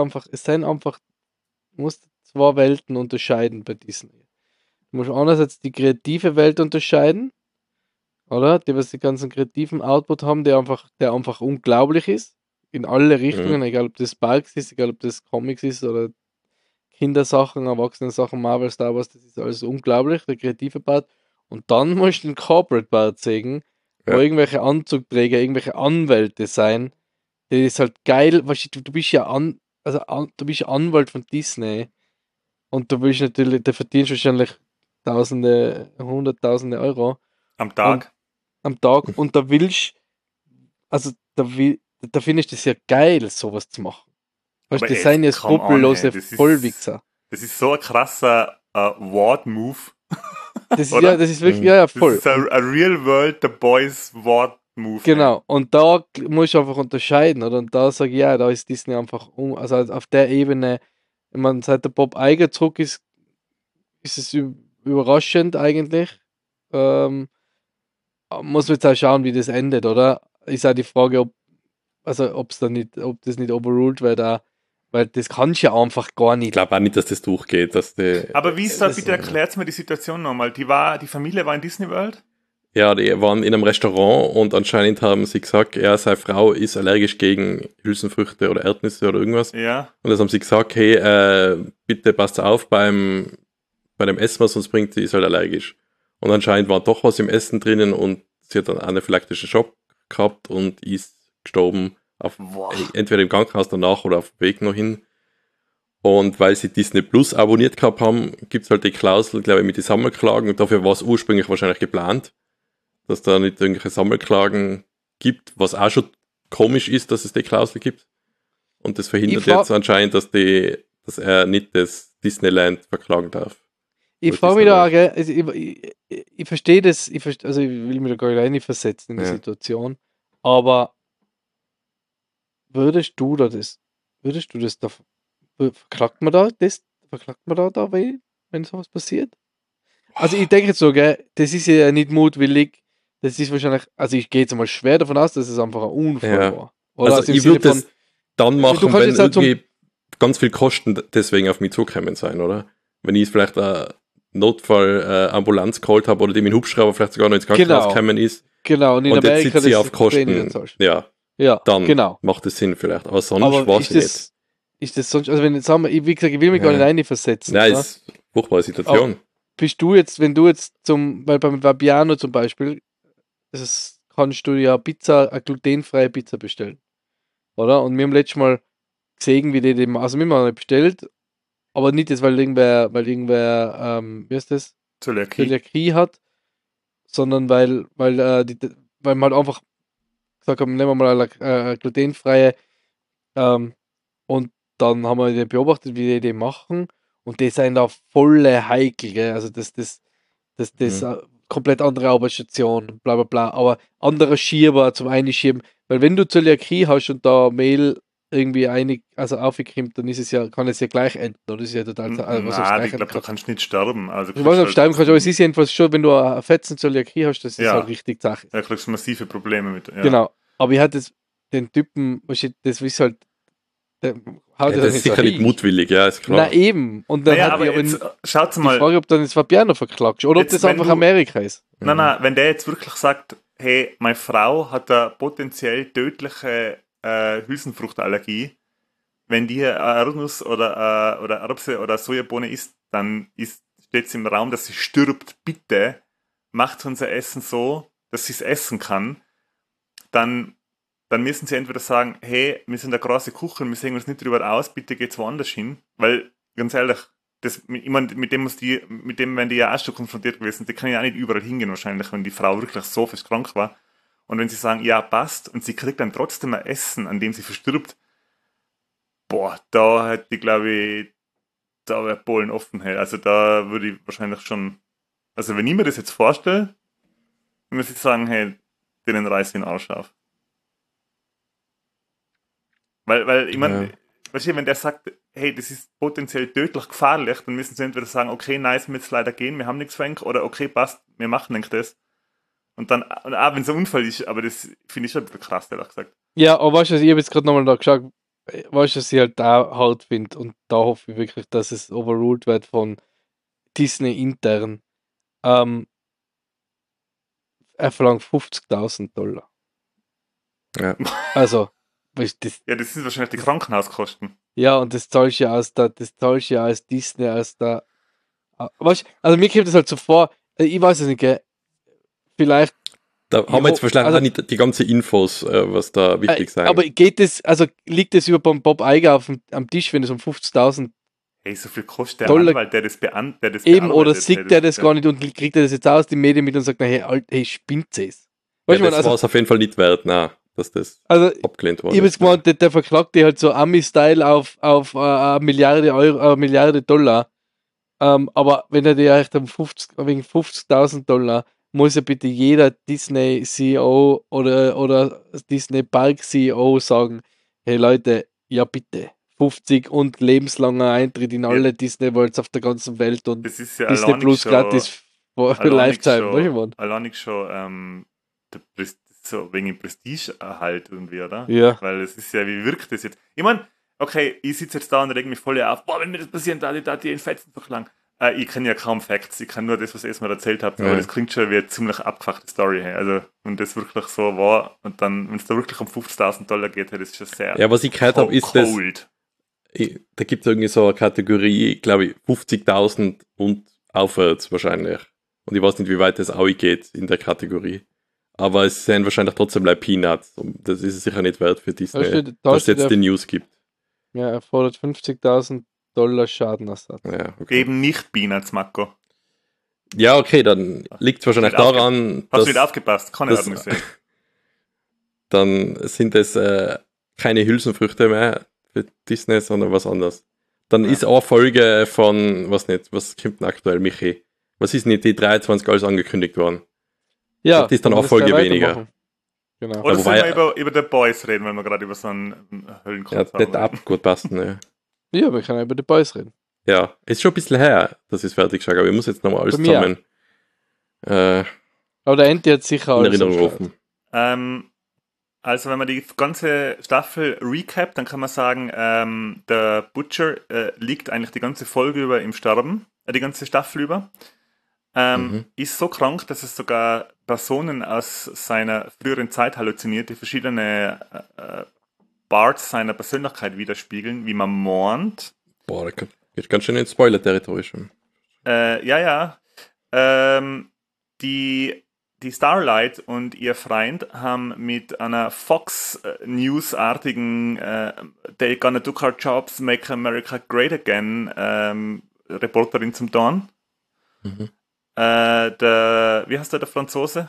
Speaker 3: du musst zwei Welten unterscheiden bei Disney. Du musst einerseits die kreative Welt unterscheiden, oder? Die, was die ganzen kreativen Output haben, der einfach unglaublich ist. In alle Richtungen, egal ob das Parks ist, egal ob das Comics ist oder Kindersachen, Erwachsenen-Sachen, Marvel, Star Wars, das ist alles unglaublich, der kreative Part. Und dann musst du den Corporate Part sehen, wo irgendwelche Anzugträger, irgendwelche Anwälte sein. Das ist halt geil, weißt du bist ja du bist ja Anwalt von Disney und du willst natürlich, da verdienst du wahrscheinlich Hunderttausende Euro
Speaker 1: am Tag.
Speaker 3: Und da willst, also da findest du es ja geil, sowas zu machen. Weißt, das sind ja skrupellose Vollwichser.
Speaker 1: Das ist so ein krasser Ward-Move.
Speaker 3: Das ist wirklich, voll.
Speaker 1: Das ist ein Real-World The Boys Ward-Move.
Speaker 3: Genau, und da musst du einfach unterscheiden, oder? Und da sage ich, ja, da ist Disney einfach, also auf der Ebene, ich meine, seit der Bob Iger zurück ist es überraschend eigentlich. Muss man jetzt auch schauen, wie das endet, oder? Ist auch die Frage, ob das nicht overruled wird, weil das kannst du ja einfach gar nicht.
Speaker 2: Ich glaube auch nicht, dass das durchgeht.
Speaker 1: Aber wie ist das, bitte erklärt mir die Situation nochmal. Die Familie war in Disney World?
Speaker 2: Ja, die waren in einem Restaurant und anscheinend haben sie gesagt, seine Frau ist allergisch gegen Hülsenfrüchte oder Erdnüsse oder irgendwas.
Speaker 1: Ja.
Speaker 2: Und das haben sie gesagt, hey, bitte passt auf bei dem Essen, was uns bringt, sie ist halt allergisch. Und anscheinend war doch was im Essen drinnen und sie hat dann einen anaphylaktischen Schock gehabt und ist gestorben. Entweder im Krankenhaus danach oder auf dem Weg noch hin. Und weil sie Disney Plus abonniert gehabt haben, gibt es halt die Klausel, glaube ich, mit den Sammelklagen. Und dafür war es ursprünglich wahrscheinlich geplant, dass da nicht irgendwelche Sammelklagen gibt, was auch schon komisch ist, dass es die Klausel gibt. Und das verhindert jetzt anscheinend, dass er nicht das Disneyland verklagen darf.
Speaker 3: Ich frage mich da, ich verstehe das, also ich will mich da gar nicht reinversetzen in die Situation, aber würdest du das da, verklagt man da, wenn sowas passiert? Also ich denke jetzt so, gell, das ist ja nicht mutwillig, das ist wahrscheinlich, also ich gehe jetzt mal schwer davon aus, dass es einfach ein Unfall war. Oder
Speaker 2: also ich würde das dann machen, wenn irgendwie ganz viel Kosten deswegen auf mich zukommen sein, oder? Wenn ich vielleicht eine Notfall-Ambulanz geholt habe oder die mit dem Hubschrauber vielleicht sogar noch ins Krankenhaus gekommen ist.
Speaker 3: Genau, und in
Speaker 2: Amerika jetzt sitzt sie auf Kosten. Dann macht es Sinn vielleicht. Aber sonst weiß ich nicht.
Speaker 3: Ist das sonst, also wenn jetzt sagen wir, wie gesagt, ich will mich gar nicht reinversetzen.
Speaker 2: Nein, ist eine furchtbare Situation.
Speaker 3: Aber wenn du jetzt weil beim Vapiano zum Beispiel, kannst du ja eine glutenfreie Pizza bestellen. Oder? Und wir haben letztes Mal gesehen, wie die also wir haben eine bestellt, aber nicht das, weil irgendwer, wie heißt das? Zöliakie hat, sondern weil man halt einfach gesagt haben, nehmen wir mal eine glutenfreie, und dann haben wir die beobachtet, wie die machen, und die sind da volle heikel, gell? Also das komplett andere Arbeitsstation, bla bla bla, aber anderer Schieber zum Einschieben, weil wenn du Zöliakie hast und da Mehl irgendwie aufgekommen, dann kann es ja gleich enden, oder? Das ist ja total,
Speaker 1: ich glaube, du kannst nicht sterben. Also,
Speaker 3: ich weiß nicht, ob du sterben kannst, aber es ist jedenfalls schon, wenn du eine fetzen Zöliakie hast, das ist halt richtig Sache.
Speaker 1: Ja, du kriegst massive Probleme mit. Ja.
Speaker 3: Genau, aber ich hatte den Typen, das ist halt,
Speaker 2: das ist sicher nicht mutwillig, ja, ist klar.
Speaker 3: Na eben. Und dann
Speaker 1: aber jetzt, schaut mal.
Speaker 3: Die Frage, ob dann das Fabiano verklagst oder ob das einfach Amerika ist.
Speaker 1: Nein, wenn der jetzt wirklich sagt, hey, meine Frau hat eine potenziell tödliche Hülsenfruchtallergie, wenn die Erdnuss oder Erbse oder Sojabohne isst, dann steht es im Raum, dass sie stirbt, bitte macht unser Essen so, dass sie es essen kann, dann müssen sie entweder sagen, hey, wir sind eine große Küche und wir sehen uns nicht drüber aus, bitte geht's woanders hin. Weil, ganz ehrlich, ich mein, mit dem wären die ja auch schon konfrontiert gewesen. Die können ja auch nicht überall hingehen wahrscheinlich, wenn die Frau wirklich so fest krank war. Und wenn sie sagen, ja, passt, und sie kriegt dann trotzdem ein Essen, an dem sie verstirbt, boah, da hätte ich, glaube ich, da wäre Polen offen. Hey. Also da würde ich wahrscheinlich schon, also wenn ich mir das jetzt vorstelle, muss ich sagen, hey, denen reiß ich den Arsch auf. Weil ich meine, weißt du, wenn der sagt, hey, das ist potenziell tödlich gefährlich, dann müssen sie entweder sagen, okay, nice, wir müssen leider gehen, wir haben nichts für ihn, oder okay, passt, wir machen nicht das. Und dann, und auch wenn es ein Unfall ist, aber das finde ich schon ein bisschen krass, ehrlich gesagt.
Speaker 3: Ja, aber weißt du, ich habe jetzt gerade nochmal da geschaut, weißt du, was ich halt da hart finde und da hoffe ich wirklich, dass es overruled wird von Disney intern. Er verlangt $50.000.
Speaker 2: Ja.
Speaker 3: Also, weißt du, das,
Speaker 1: Ja, das sind wahrscheinlich die Krankenhauskosten.
Speaker 3: ja, und das zahlst du ja als Disney, als da. Weißt du, also mir kommt das halt so vor, ich weiß es nicht, gell, vielleicht.
Speaker 2: Da haben wir jetzt wahrscheinlich
Speaker 3: also,
Speaker 2: auch nicht die ganzen Infos, was da wichtig sein.
Speaker 3: Aber liegt das über beim Bob Iger am Tisch, wenn es um 50.000
Speaker 1: Hey, so viel kostet der
Speaker 3: Dollar
Speaker 1: Anwalt, der das
Speaker 3: eben, oder
Speaker 1: bearbeitet,
Speaker 3: sieht der das gar nicht und kriegt er das jetzt aus die Medien mit und sagt, na, hey, spinnt es.
Speaker 2: Ja,
Speaker 3: Weißt du,
Speaker 2: das war es auf jeden Fall nicht wert, nein, dass das
Speaker 3: also
Speaker 2: abgelehnt
Speaker 3: ich habe jetzt gemeint, der verklagt die halt so Ami-Style auf eine Milliarde Euro, eine Milliarde Dollar. Aber wenn er dir echt wegen $50.000 muss ja bitte jeder Disney CEO oder Disney Park CEO sagen, hey Leute, ja bitte, 50 und lebenslanger Eintritt in alle Disney Worlds auf der ganzen Welt und
Speaker 1: das ist ja
Speaker 3: Disney Plus gratis für Lifetime. Weißt du, was?
Speaker 1: Alleinig schon so wegen Prestige-Erhalt irgendwie, oder?
Speaker 3: Ja.
Speaker 1: Weil es ist ja, wie wirkt das jetzt? Ich meine, okay, ich sitze jetzt da und reg mich voll auf, boah, wenn mir das passiert, da die in Fetzen verklagen. Ich kenne ja kaum Facts, ich kann nur das, was ihr erstmal erzählt habt, aber das klingt schon wie eine ziemlich abgefuckte Story. Hey. Also, wenn das wirklich so war und dann, wenn es da wirklich um $50.000 geht, hey, das ist schon sehr
Speaker 2: ja, was ich gehört habe, ist das,
Speaker 1: cold.
Speaker 2: da gibt es irgendwie so eine Kategorie, glaube ich, 50.000 und aufwärts wahrscheinlich. Und ich weiß nicht, wie weit das auch geht in der Kategorie. Aber es sind wahrscheinlich trotzdem like Peanuts. Und das ist es sicher nicht wert für Disney, dass es jetzt die News gibt.
Speaker 3: Ja, er fordert $50.000 Schadenersatz.
Speaker 2: Ja, okay.
Speaker 1: Eben nicht Peanuts, Marco.
Speaker 2: Ja, okay, dann liegt es wahrscheinlich daran,
Speaker 1: Hast du nicht aufgepasst? Kann ich auch nicht sehen.
Speaker 2: Dann sind es keine Hülsenfrüchte mehr für Disney, sondern was anderes. Dann ist auch eine Folge von, was kommt denn aktuell, Michi? Was ist nicht die 23 alles angekündigt worden?
Speaker 3: Ja,
Speaker 2: das ist dann auch Folge weniger.
Speaker 3: Genau.
Speaker 1: Oder
Speaker 2: ja,
Speaker 1: sollen wir über The Boys reden, wenn wir gerade über so einen Höllenkreuz
Speaker 2: haben? Ja, das gut passen, ja.
Speaker 3: Ja, wir können über The Boys reden.
Speaker 2: Ja, ist schon ein bisschen her, dass ich es fertig schaue, aber ich muss jetzt nochmal alles zusammen
Speaker 3: aber der Enti hat sicher
Speaker 2: in
Speaker 3: alles
Speaker 2: Erinnerung rufen.
Speaker 1: Also wenn man die ganze Staffel recapt, dann kann man sagen, der Butcher liegt eigentlich die ganze Folge über im Sterben, die ganze Staffel über. Ist so krank, dass es sogar Personen aus seiner früheren Zeit halluziniert, die verschiedene Parts seiner Persönlichkeit widerspiegeln, wie man mournt.
Speaker 2: Boah, das geht ganz schön ins Spoiler-Territorium schon.
Speaker 1: Ja. Die Starlight und ihr Freund haben mit einer Fox News-artigen They gonna do our jobs, make America great again Reporterin zum Dorn. Wie heißt der Franzose?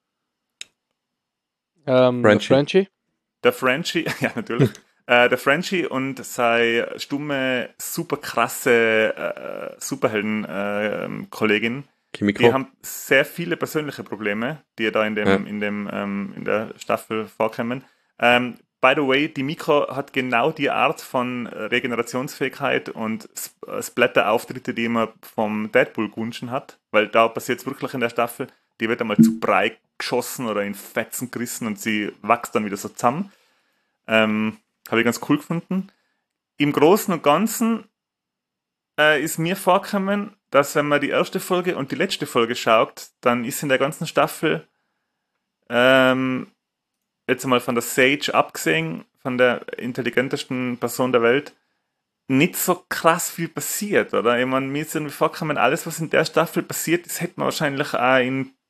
Speaker 3: Frenchie.
Speaker 1: Der Frenchie, ja natürlich. Der Frenchie und seine stumme, super krasse Superhelden-Kollegin, die haben sehr viele persönliche Probleme, die da in der Staffel vorkommen. By the way, die Mikro hat genau die Art von Regenerationsfähigkeit und Splatter-Auftritte, die man vom Deadpool gewünscht hat, weil da passiert es wirklich in der Staffel, die wird einmal zu Brei geschossen oder in Fetzen gerissen und sie wächst dann wieder so zusammen. Habe ich ganz cool gefunden. Im Großen und Ganzen ist mir vorgekommen, dass wenn man die erste Folge und die letzte Folge schaut, dann ist in der ganzen Staffel jetzt einmal von der Sage abgesehen, von der intelligentesten Person der Welt, nicht so krass viel passiert, oder? Ich meine, mir ist irgendwie vorgekommen, alles, was in der Staffel passiert ist, hätte man wahrscheinlich auch in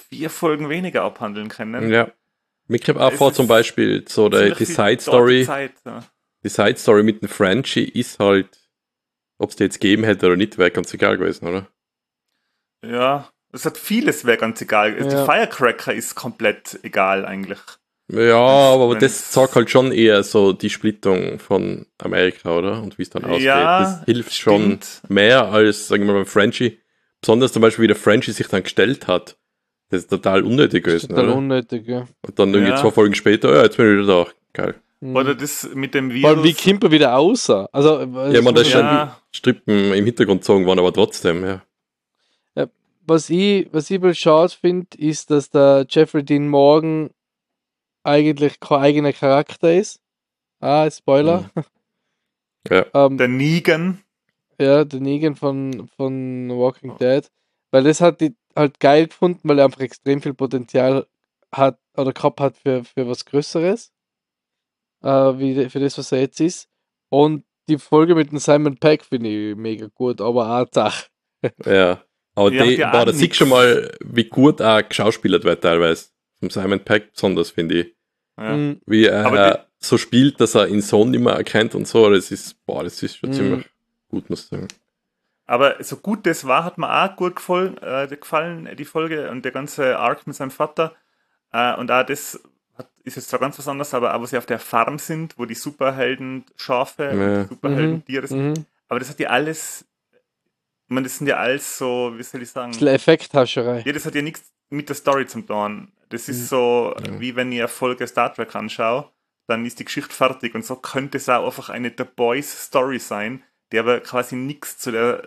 Speaker 1: 4 Folgen weniger abhandeln können.
Speaker 2: Ja. Mir kommt auch
Speaker 1: Es
Speaker 2: vor,
Speaker 1: ist
Speaker 2: zum Beispiel, so die
Speaker 1: Ziemlich viel
Speaker 2: Side-Story.
Speaker 1: Zeit, ja.
Speaker 2: Die Side-Story mit dem Frenchie ist halt, ob es die jetzt gegeben hätte oder nicht, wäre ganz egal gewesen, oder?
Speaker 1: Ja, es hat vieles, wäre ganz egal.
Speaker 3: Ja.
Speaker 1: Die Firecracker ist komplett egal eigentlich.
Speaker 2: Ja, aber
Speaker 1: wenn's-
Speaker 2: das zeigt halt schon eher so die Splittung von Amerika, oder? Und wie es dann ausgeht.
Speaker 1: Ja,
Speaker 2: Das hilft schon
Speaker 1: stimmt.
Speaker 2: mehr als, sagen wir mal, beim Frenchie. Besonders zum Beispiel, wie der Frenchie sich dann gestellt hat. Das ist total unnötig
Speaker 3: Das ist
Speaker 2: gewesen,
Speaker 3: total
Speaker 2: oder?
Speaker 3: unnötig, ja.
Speaker 2: Und dann irgendwie
Speaker 1: Ja.
Speaker 2: 2 Folgen später, ja, jetzt bin ich wieder da. Geil.
Speaker 3: Mhm.
Speaker 1: Oder das mit dem
Speaker 3: Vor allem, wie
Speaker 1: Virus.
Speaker 3: Kimper wieder aussah. Also,
Speaker 2: Ja, man, das ist
Speaker 1: Ja.
Speaker 2: schon Strippen im Hintergrund gezogen worden, aber trotzdem, ja.
Speaker 3: was ich wohl schade finde, ist, dass der Jeffrey Dean Morgan eigentlich kein eigener Charakter ist. Spoiler.
Speaker 2: Ja.
Speaker 1: Der Negan.
Speaker 3: Ja, der Negan von Walking Dead. Weil das hat die halt geil gefunden, weil er einfach extrem viel Potenzial hat oder gehabt hat für was Größeres. Für das, was er jetzt ist. Und die Folge mit dem Simon Pegg finde ich mega gut, aber auch Sache.
Speaker 2: Ja. Aber
Speaker 1: Ja,
Speaker 2: die,
Speaker 1: ja,
Speaker 2: da
Speaker 1: auch
Speaker 2: siehst
Speaker 1: nix.
Speaker 2: schon mal, wie gut er geschauspielert wird teilweise. Vom Simon Pegg besonders, finde ich.
Speaker 1: Ja.
Speaker 3: Mhm.
Speaker 2: Wie
Speaker 1: Aber
Speaker 2: er so spielt, dass er ihn Sohn nicht mehr erkennt und so. Das ist schon
Speaker 3: Mhm.
Speaker 2: ziemlich gut, muss ich sagen.
Speaker 1: Aber so gut das war, hat mir auch gut gefallen, die Folge und der ganze Arc mit seinem Vater. Und auch das ist jetzt zwar ganz was anderes, aber auch, wo sie auf der Farm sind, wo die Superhelden Schafe
Speaker 2: Ja.
Speaker 1: und die Superhelden Tiere sind.
Speaker 3: Mhm.
Speaker 1: Aber das hat ja alles, ich meine, das sind ja alles so, wie soll ich sagen,
Speaker 3: Bisschen Effekthascherei.
Speaker 1: ja, das hat ja nichts mit der Story zu tun. Das
Speaker 3: Mhm.
Speaker 1: ist so,
Speaker 2: Ja.
Speaker 1: wie wenn ich eine Folge Star Trek anschaue, dann ist die Geschichte fertig und so könnte es auch einfach eine The Boys Story sein, die aber quasi nichts zu der,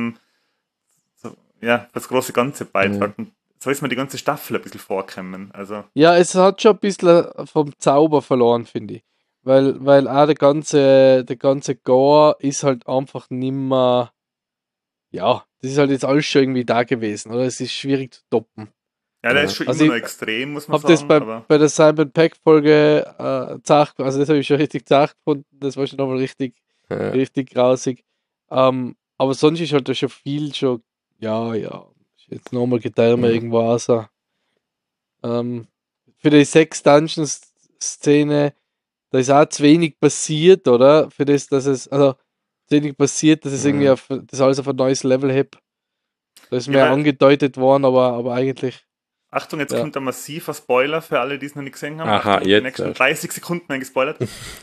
Speaker 1: das große Ganze beiträgt. Und so ist mir die ganze Staffel ein bisschen vorgekommen. Also,
Speaker 3: Ja, es hat schon ein bisschen vom Zauber verloren, finde ich. Weil auch der ganze Gore ist halt einfach nimmer. Ja, das ist halt jetzt alles schon irgendwie da gewesen, oder? Es ist schwierig zu toppen.
Speaker 1: ja, der
Speaker 2: Ja.
Speaker 1: ist schon
Speaker 3: Also
Speaker 1: immer noch
Speaker 3: ich
Speaker 1: extrem, muss man
Speaker 3: Hab das
Speaker 1: sagen. Aber
Speaker 3: bei der Simon Pegg-Folge zart, also das habe ich schon richtig zart gefunden, das war schon nochmal richtig grausig. Aber sonst ist halt da schon viel schon, ja, jetzt nochmal geteilt mir
Speaker 2: Mhm.
Speaker 3: irgendwo aus. Für die Sex-Dungeons-Szene, da ist auch zu wenig passiert, oder? Für das, dass es, also zu wenig passiert, dass es
Speaker 2: Ja.
Speaker 3: irgendwie das alles auf ein neues Level hebt. Da ist
Speaker 1: Ja,
Speaker 3: mehr
Speaker 1: weil-
Speaker 3: angedeutet worden, aber eigentlich.
Speaker 1: Achtung, jetzt
Speaker 3: Ja.
Speaker 1: kommt ein massiver Spoiler für alle, die es noch nicht gesehen haben.
Speaker 2: Aha,
Speaker 1: Achtung, die
Speaker 2: jetzt
Speaker 1: nächsten
Speaker 2: erst.
Speaker 1: 30 Sekunden werden gespoilert.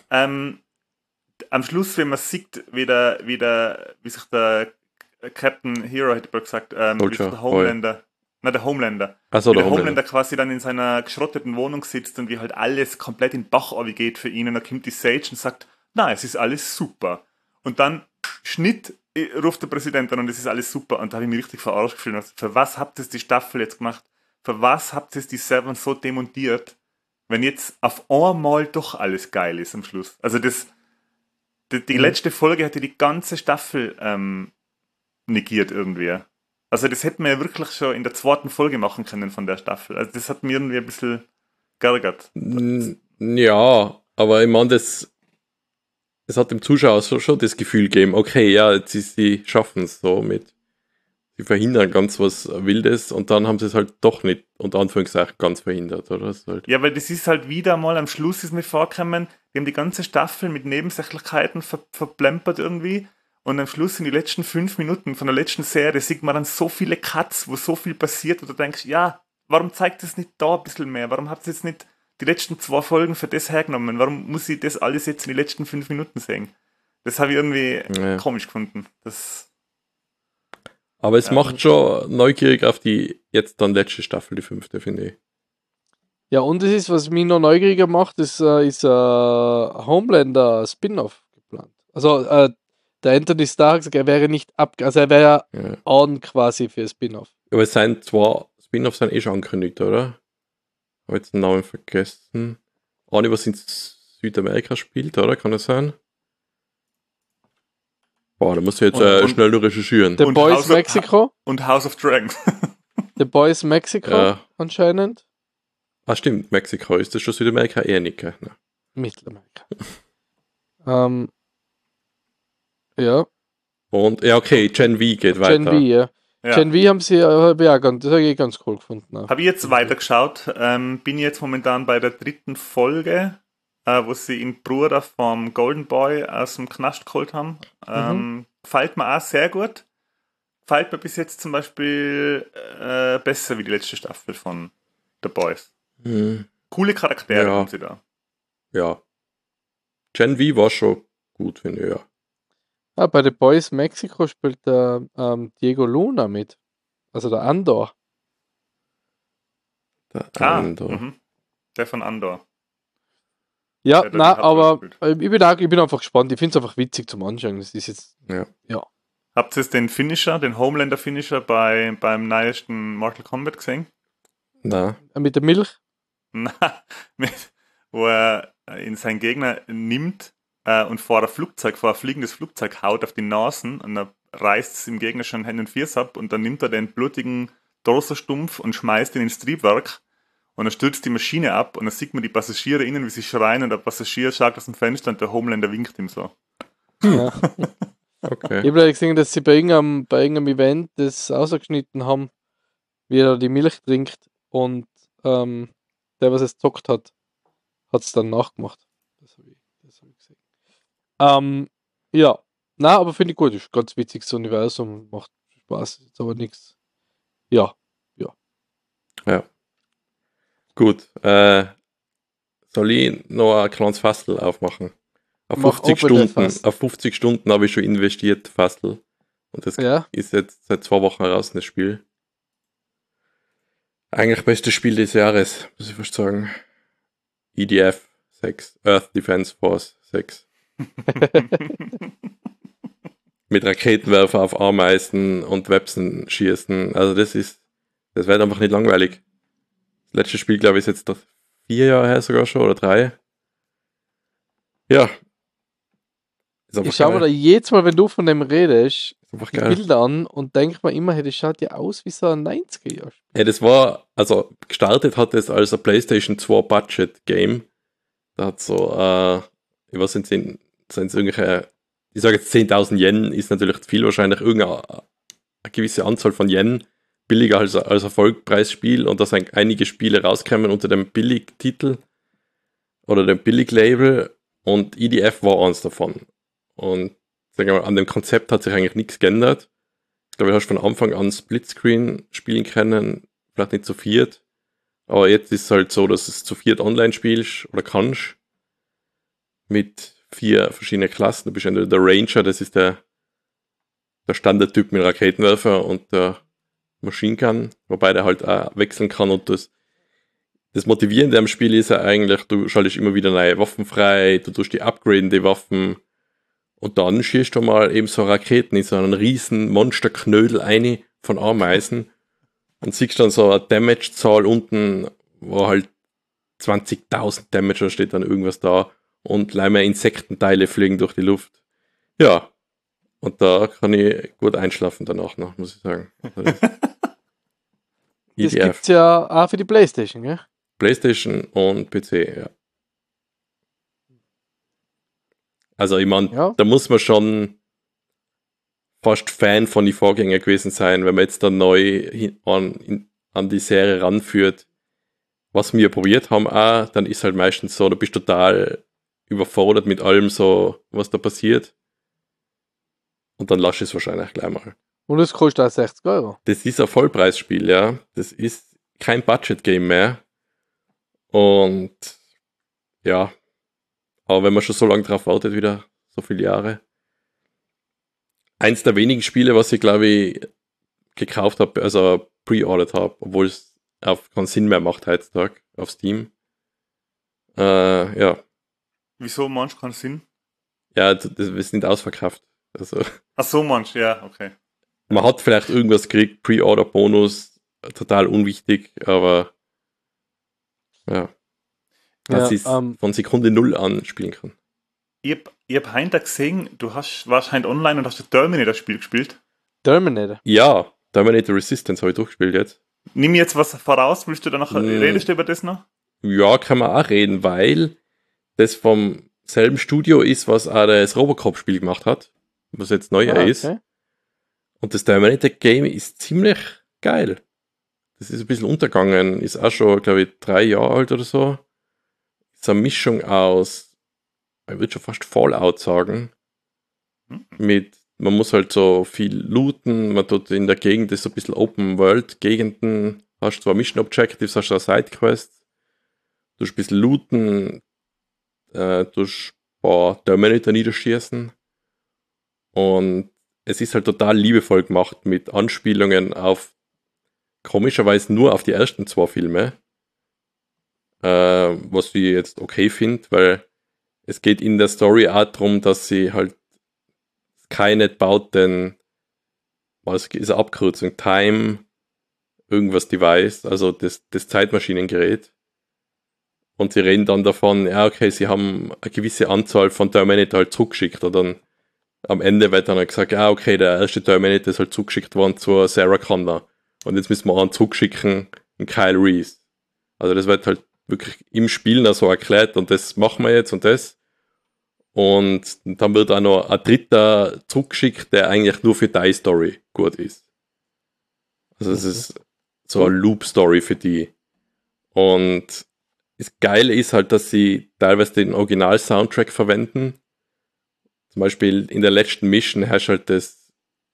Speaker 1: Am Schluss, wenn man sieht, wie sich der Captain Hero, hätte ich bald gesagt, wie sich
Speaker 2: Soldier
Speaker 1: der Homelander, der Homelander,
Speaker 2: Achso,
Speaker 1: wie
Speaker 2: der
Speaker 1: der
Speaker 2: Homelander.
Speaker 1: Homelander quasi dann in seiner geschrotteten Wohnung sitzt und wie halt alles komplett in den Bach geht für ihn und dann kommt die Sage und sagt, na, es ist alles super. Und dann, Schnitt, ruft der Präsident an und es ist alles super. Und da habe ich mich richtig verarscht gefühlt. Also, für was habt ihr die Staffel jetzt gemacht? Für was habt ihr die Seven so demontiert, wenn jetzt auf einmal doch alles geil ist am Schluss? Also die letzte Folge hatte die ganze Staffel negiert irgendwie. Also das hätten wir ja wirklich schon in der 2. Folge machen können von der Staffel. Also das hat mir irgendwie ein bisschen geärgert.
Speaker 2: Ja, aber ich meine, das hat dem Zuschauer schon das Gefühl gegeben, okay, ja, jetzt sie schaffen es so mit. Sie verhindern ganz was Wildes und dann haben sie es halt doch nicht, unter Anführungszeichen, ganz verhindert, oder? Das ist halt,
Speaker 1: Ja, weil das ist halt wieder mal am Schluss ist mir vorgekommen, die haben die ganze Staffel mit Nebensächlichkeiten verplempert irgendwie und am Schluss in die letzten 5 Minuten von der letzten Serie sieht man dann so viele Cuts, wo so viel passiert und du denkst, ja, warum zeigt es nicht da ein bisschen mehr? Warum habt ihr jetzt nicht die letzten 2 Folgen für das hergenommen? Warum muss ich das alles jetzt in die letzten 5 Minuten sehen? Das habe ich irgendwie
Speaker 2: Ja.
Speaker 1: komisch gefunden.
Speaker 2: aber es
Speaker 1: Ja.
Speaker 2: macht schon neugierig auf die jetzt dann letzte Staffel, die 5., finde ich.
Speaker 3: Ja, und es ist, was mich noch neugieriger macht, ist Homelander Spin-off geplant. Also, der Anthony Stark sagt, er wäre nicht also er wäre
Speaker 2: Ja.
Speaker 3: on quasi für Spin-off.
Speaker 2: Aber es sind 2 Spin-offs sind schon angekündigt, oder? Habe jetzt den Namen vergessen. Eine, was in Südamerika spielt, oder? Kann das sein? Boah, da muss ich jetzt
Speaker 1: Und-
Speaker 2: schnell nur recherchieren.
Speaker 3: The
Speaker 1: Und
Speaker 3: Boys
Speaker 1: House of-
Speaker 3: Mexico.
Speaker 1: Und House of Dragons.
Speaker 3: The Boys Mexico
Speaker 2: Ja.
Speaker 3: anscheinend.
Speaker 2: Ah, stimmt, Mexiko. Ist das schon Südamerika? Eher nicht, gell? Nein.
Speaker 3: Mittelamerika. Ja,
Speaker 2: Und, ja, okay, Gen V geht weiter.
Speaker 3: Gen V, ja.
Speaker 1: Ja.
Speaker 3: Gen V haben sie ja ganz, das habe ich ganz cool gefunden. Auch.
Speaker 1: Habe ich jetzt weitergeschaut, bin jetzt momentan bei der 3. Folge, wo sie den Bruder vom Golden Boy aus dem Knast geholt haben. Gefällt mir auch sehr gut. Gefällt mir bis jetzt zum Beispiel besser wie die letzte Staffel von The Boys. Coole Charaktere haben sie da.
Speaker 2: Ja. Gen V war schon gut, finde ich, ja.
Speaker 3: Bei The Boys Mexiko spielt der Diego Luna mit. Also der Andor.
Speaker 2: Der Andor.
Speaker 1: Der von Andor.
Speaker 3: Ja,
Speaker 1: Der
Speaker 3: na,
Speaker 1: die
Speaker 3: aber
Speaker 1: Hauptrolle
Speaker 3: ich bin einfach gespannt. Ich finde es einfach witzig zum Anschauen. Das ist jetzt,
Speaker 2: Ja.
Speaker 1: Habt ihr jetzt den Finisher, den Homelander-Finisher beim neuesten Mortal Kombat gesehen?
Speaker 2: Na.
Speaker 3: Mit der Milch.
Speaker 1: Na, wo er in seinen Gegner nimmt und vor ein fliegendes Flugzeug haut auf die Nasen und dann reißt es im Gegner schon Hände und Füße ab und dann nimmt er den blutigen Torso-Stumpf und schmeißt ihn ins Triebwerk und dann stürzt die Maschine ab und dann sieht man die Passagiere innen, wie sie schreien und der Passagier schaut aus dem Fenster und der Homelander winkt ihm so.
Speaker 3: Ja.
Speaker 2: Okay.
Speaker 3: Ich habe gesehen, dass sie bei irgendeinem Event das ausgeschnitten haben, wie er die Milch trinkt und der, was es gezockt hat, hat es dann nachgemacht. Das habe ich gesehen. Ja, na, aber finde ich gut, ist ein ganz witziges Universum, macht Spaß, ist aber nichts. Ja.
Speaker 2: Gut. Soll ich noch ein kleines Fastel aufmachen? Auf
Speaker 3: Mach
Speaker 2: 50
Speaker 3: open that
Speaker 2: Stunden.
Speaker 3: fast.
Speaker 2: Auf 50 Stunden habe ich schon investiert, Fastel. Und das
Speaker 3: Ja.
Speaker 2: ist jetzt seit 2 Wochen raus, das Spiel. Eigentlich bestes Spiel des Jahres, muss ich fast sagen. EDF 6, Earth Defense Force 6. Mit Raketenwerfer auf Ameisen und Websen schießen. Also das wird einfach nicht langweilig. Das letzte Spiel, glaube ich, ist jetzt doch 4 Jahre her sogar schon, oder 3. Ja. Ist einfach
Speaker 3: Ich schaue mir da
Speaker 2: geil.
Speaker 3: jedes Mal, wenn du von dem redest,
Speaker 2: Ist einfach
Speaker 3: die
Speaker 2: geil.
Speaker 3: Bilder an und denke mir immer, hey, das schaut ja aus wie so ein 90er-Jahr.
Speaker 2: Ja, das war, also gestartet hat es als ein PlayStation 2 Budget Game. Da hat so, was sind es irgendwelche, ich sage jetzt 10.000 Yen, ist natürlich viel, wahrscheinlich irgendeine eine gewisse Anzahl von Yen billiger als Erfolgpreisspiel und da sind einige Spiele rausgekommen unter dem Billigtitel oder dem Billiglabel und EDF war eins davon. Und sagen wir mal, an dem Konzept hat sich eigentlich nichts geändert. Ich glaube, du hast von Anfang an Splitscreen spielen können, vielleicht nicht zu viert. Aber jetzt ist es halt so, dass es zu viert online spielst oder kannst. Mit 4 verschiedenen Klassen. Du bist entweder der Ranger, das ist der Standardtyp mit Raketenwerfer und der Machine Gun, wobei der halt auch wechseln kann und das Motivierende am Spiel ist ja eigentlich, du schaltest immer wieder neue Waffen frei, du tust die upgraden, die Waffen und dann schießt du mal eben so Raketen in so einen riesen Monsterknödel eine von Ameisen und siehst dann so eine Damage-Zahl unten, wo halt 20.000 Damage, da steht dann irgendwas da und leider Insektenteile fliegen durch die Luft. Ja, und da kann ich gut einschlafen danach noch, muss ich sagen.
Speaker 3: Das
Speaker 2: EDF.
Speaker 3: gibt's ja auch für die Playstation, gell?
Speaker 2: PlayStation und PC, ja. Also ich meine,
Speaker 3: Ja.
Speaker 2: da muss man schon fast Fan von den Vorgängern gewesen sein, wenn man jetzt dann neu an die Serie ranführt. Was wir probiert haben auch, dann ist halt meistens so, du bist total überfordert mit allem so, was da passiert. Und dann lass es wahrscheinlich gleich mal.
Speaker 3: Und es kostet auch 60 Euro.
Speaker 2: Das ist ein Vollpreisspiel, ja. Das ist kein Budget-Game mehr. Und ja, aber wenn man schon so lange drauf wartet, wieder so viele Jahre. Eins der wenigen Spiele, was ich glaube ich gekauft habe, also pre-ordered habe, obwohl es auf keinen Sinn mehr macht heutzutage auf Steam. Ja.
Speaker 1: Wieso manch keinen Sinn?
Speaker 2: Ja, wir sind ausverkauft. Also
Speaker 1: Ach so, manch, ja, okay.
Speaker 2: man hat vielleicht irgendwas gekriegt, Pre-Order-Bonus, total unwichtig, aber ja. Dass
Speaker 3: Ja,
Speaker 2: ich von Sekunde 0 an spielen kann.
Speaker 1: Ich hab heute gesehen, warst heute online und hast das Terminator-Spiel gespielt.
Speaker 3: Terminator.
Speaker 2: Ja, Terminator Resistance habe ich durchgespielt jetzt.
Speaker 1: Nimm jetzt was voraus, willst du danach, redest du über das noch?
Speaker 2: Ja, kann man auch reden, weil das vom selben Studio ist, was auch das Robocop-Spiel gemacht hat, was jetzt neuer ist.
Speaker 3: Okay.
Speaker 2: Und das Terminator-Game ist ziemlich geil. Das ist ein bisschen untergegangen, ist auch schon, glaube ich, 3 Jahre alt oder so. Ist eine Mischung aus, ich würde schon fast Fallout sagen, mit, man muss halt so viel looten, man tut in der Gegend, ist so ein bisschen Open-World-Gegenden, hast zwar Mission Objectives, hast du Sidequests, du hast ein bisschen looten, durch ein paar Terminator niederschießen und es ist halt total liebevoll gemacht mit Anspielungen auf, komischerweise nur auf die ersten 2 Filme, was ich jetzt okay finde, weil es geht in der Story auch darum, dass sie halt Skynet baut den, was ist eine Abkürzung, Time, irgendwas Device, also das Zeitmaschinengerät. Und sie reden dann davon, ja okay, sie haben eine gewisse Anzahl von Terminator halt zurückgeschickt. Und dann am Ende wird dann halt gesagt, ja okay, der erste Terminator ist halt zugeschickt worden zur Sarah Connor. Und jetzt müssen wir einen zurückschicken in Kyle Reese. Also das wird halt wirklich im Spiel noch so erklärt und das machen wir jetzt und das. Und dann wird auch noch ein dritter zurückgeschickt, der eigentlich nur für die Story gut ist. Also es ist so eine Loop-Story für die. Und das Geile ist halt, dass sie teilweise den Original-Soundtrack verwenden. Zum Beispiel in der letzten Mission hast du halt das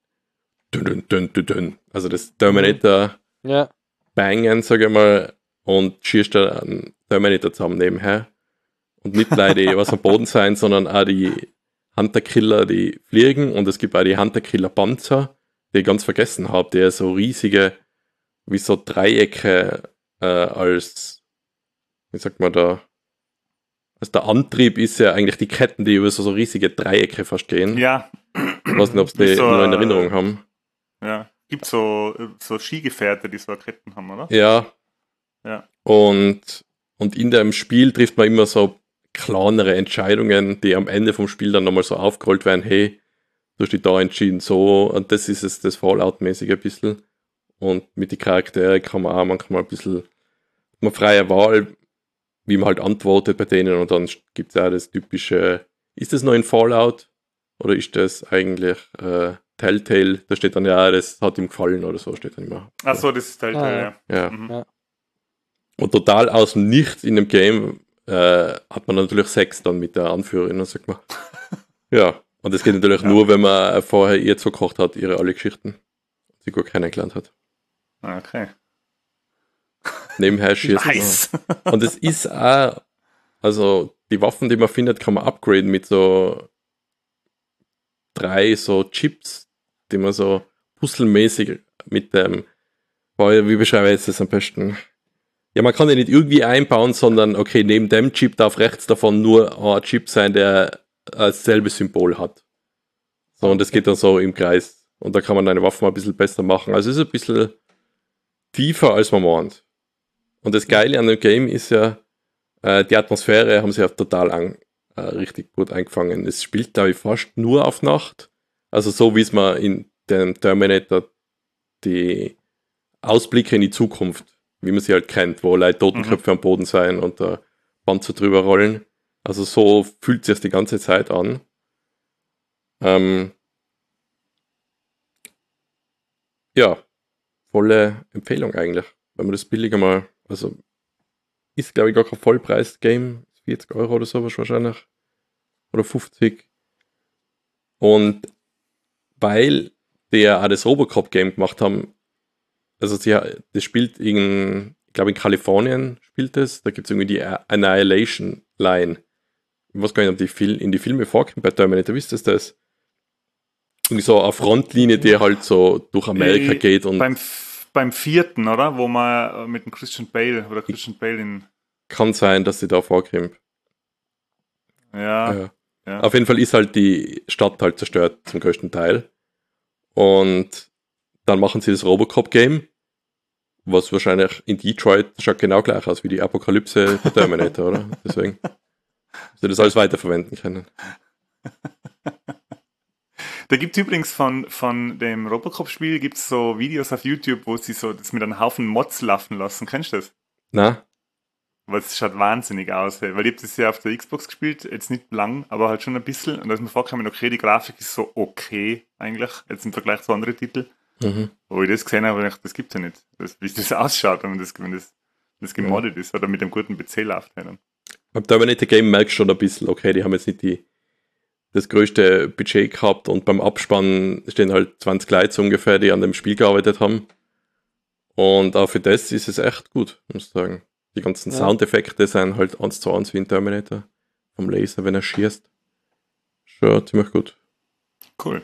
Speaker 2: also das Terminator
Speaker 3: Ja.
Speaker 2: Bangen, sage ich mal, und schießt da einen Terminator zusammen nebenher. Und nicht nur die, was am Boden sein, sondern auch die Hunter-Killer, die fliegen. Und es gibt auch die Hunter-Killer-Panzer, die ich ganz vergessen habe, die so riesige, wie so Dreiecke als, wie sagt man da, also der Antrieb ist ja eigentlich die Ketten, die über so riesige Dreiecke fast gehen.
Speaker 1: Ja.
Speaker 2: Ich weiß nicht, ob sie die
Speaker 1: So,
Speaker 2: noch in Erinnerung haben.
Speaker 1: Ja. Gibt so Skigefährte, die so Ketten haben, oder?
Speaker 2: Ja.
Speaker 1: Ja.
Speaker 2: Und in dem Spiel trifft man immer so kleinere Entscheidungen, die am Ende vom Spiel dann nochmal so aufgerollt werden, hey, du hast dich da entschieden, so, und das ist es, das Fallout-mäßige ein bisschen. Und mit den Charakteren kann man auch manchmal ein bisschen eine freie Wahl, wie man halt antwortet bei denen, und dann gibt es auch das typische, ist das noch in Fallout oder ist das eigentlich Telltale? Da steht dann ja, das hat ihm gefallen oder so, steht dann immer.
Speaker 1: Ach so, das ist Telltale,
Speaker 2: Ja.
Speaker 1: Mhm.
Speaker 3: Ja.
Speaker 2: Und total aus dem Nichts in dem Game hat man natürlich Sex dann mit der Anführerin, und sagt man. Ja, und das geht natürlich nur, wenn man vorher ihr zugekocht hat, ihre alle Geschichten. Sie gut kennengelernt hat.
Speaker 1: Okay.
Speaker 2: Nebenher schießt
Speaker 1: Nice.
Speaker 2: Und es ist auch, also die Waffen, die man findet, kann man upgraden mit so 3 so Chips, die man so puzzelmäßig mit dem, wie beschreibe ich jetzt das am besten? Ja, man kann den nicht irgendwie einbauen, sondern okay, neben dem Chip darf rechts davon nur ein Chip sein, der dasselbe Symbol hat. So, und das geht dann so im Kreis. Und da kann man eine Waffe mal ein bisschen besser machen. Also es ist ein bisschen tiefer, als man meint. Und das Geile an dem Game ist ja, die Atmosphäre haben sie ja total richtig gut eingefangen. Es spielt, glaube ich, fast nur auf Nacht. Also so, wie es man in dem Terminator die Ausblicke in die Zukunft, wie man sie halt kennt, wo Leute Totenköpfe am Boden sein und der Panzer drüber rollen. Also so fühlt sich das die ganze Zeit an. Ja, volle Empfehlung eigentlich, wenn man das billiger mal, also ist glaube ich gar kein Vollpreis-Game, 40 Euro oder sowas wahrscheinlich, oder 50. Und weil die ja auch das Robocop-Game gemacht haben, also das spielt ich glaube in Kalifornien spielt es, da gibt es irgendwie die Annihilation Line. Ich weiß gar nicht, ob die in die Filme vorkommt bei Terminator, wisst ihr das? Irgendwie so eine Frontlinie, die halt so durch Amerika geht und
Speaker 1: beim 4., oder? Wo man mit dem Christian Bale in.
Speaker 2: Kann sein, dass sie da vorkommt.
Speaker 1: Ja.
Speaker 2: Auf jeden Fall ist halt die Stadt halt zerstört zum größten Teil. Und dann machen sie das Robocop-Game, was wahrscheinlich in Detroit schaut genau gleich aus wie die Apokalypse bei Terminator, oder? Deswegen sie das alles weiterverwenden können.
Speaker 1: Da gibt es übrigens von dem Robocop-Spiel gibt's so Videos auf YouTube, wo sie so das mit einem Haufen Mods laufen lassen. Kennst du das?
Speaker 2: Na?
Speaker 1: aber es schaut wahnsinnig aus. Weil ich habe das ja auf der Xbox gespielt, jetzt nicht lang, aber halt schon ein bisschen. Und da ist mir vorgekommen, okay, die Grafik ist so okay eigentlich, jetzt im Vergleich zu anderen Titeln. Wo ich das gesehen habe, habe ich gedacht, das gibt's ja nicht. Wie das ausschaut, wenn das gemoddet ist oder mit einem guten PC läuft. Ja, dann.
Speaker 2: Beim Terminator Game merkst du schon ein bisschen, okay, die haben jetzt nicht das größte Budget gehabt und beim Abspann stehen halt 20 Leute so ungefähr, die an dem Spiel gearbeitet haben. Und auch für das ist es echt gut, muss ich sagen. Die ganzen Soundeffekte sind halt 1:1 wie ein Terminator. Vom Laser, wenn er schießt. Schon ziemlich gut.
Speaker 1: Cool.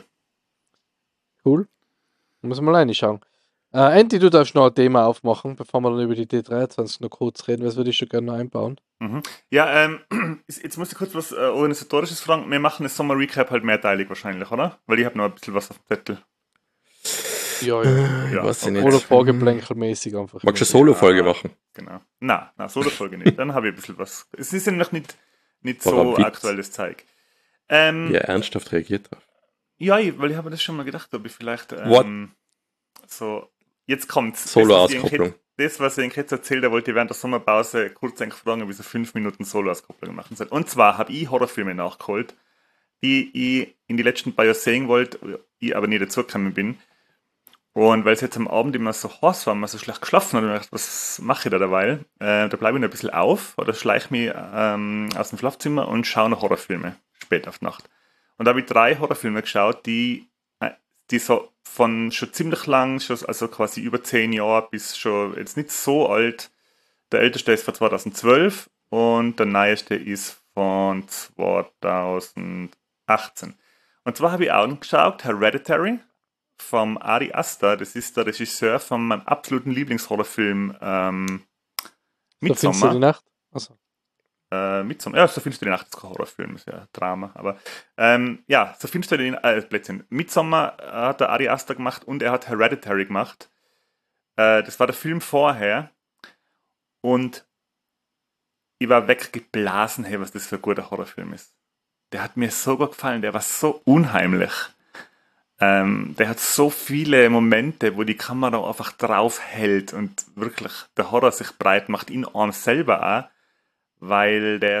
Speaker 3: Muss man mal reinschauen. Andy, du darfst noch ein Thema aufmachen, bevor wir dann über die D23 noch kurz reden. Was würde ich schon gerne noch einbauen?
Speaker 1: Ja, jetzt muss ich kurz was Organisatorisches fragen. Wir machen das Sommer-Recap halt mehrteilig wahrscheinlich, oder? Weil ich habe noch ein bisschen was auf dem Zettel.
Speaker 3: Ja.
Speaker 2: Weiß ich nicht.
Speaker 3: Oder vorgeplänkelmäßig einfach.
Speaker 2: Magst du eine Solo-Folge machen?
Speaker 1: Genau. Nein, Solo-Folge nicht. Dann habe ich ein bisschen was. Es ist nämlich nicht
Speaker 2: War
Speaker 1: so
Speaker 2: ein Witz.
Speaker 1: aktuelles Zeug.
Speaker 2: Ja, ernsthaft reagiert drauf.
Speaker 1: Ja, weil ich habe das schon mal gedacht, ob ich vielleicht so, jetzt kommt's.
Speaker 2: Solo-Auskopplung.
Speaker 1: Das, was ich Ihnen jetzt erzählt habe, wollte ich während der Sommerpause kurz eigentlich fragen, ob ich so 5 Minuten Solo-Auskopplung machen soll. Und zwar habe ich Horrorfilme nachgeholt, die ich in die letzten paar Jahren sehen wollte, ich aber nie dazugekommen bin. Und weil es jetzt am Abend immer so heiß war, man so schlecht geschlafen hat, und ich dachte, was mache ich da derweil? Da bleibe ich noch ein bisschen auf oder schleiche mich aus dem Schlafzimmer und schaue noch Horrorfilme spät auf die Nacht. Und da habe ich 3 Horrorfilme geschaut, die so von schon ziemlich lang, also quasi über 10 Jahre bis schon jetzt nicht so alt. Der älteste ist von 2012 und der neueste ist von 2018. Und zwar habe ich auch geschaut, Hereditary vom Ari Aster, das ist der Regisseur von meinem absoluten Lieblingshorrorfilm
Speaker 3: Midsommar. So die Nacht? Achso.
Speaker 1: Midsommar, ja, so findest du die Nacht, ist kein Horrorfilm, ist ja Drama, aber ja, so findest du den Blödsinn. Midsommar hat der Ari Aster gemacht und er hat Hereditary gemacht. Das war der Film vorher und ich war weggeblasen, hey, was das für ein guter Horrorfilm ist. Der hat mir so gut gefallen, der war so unheimlich. Der hat so viele Momente, wo die Kamera einfach drauf hält und wirklich der Horror sich breit macht, in einem selber auch, weil der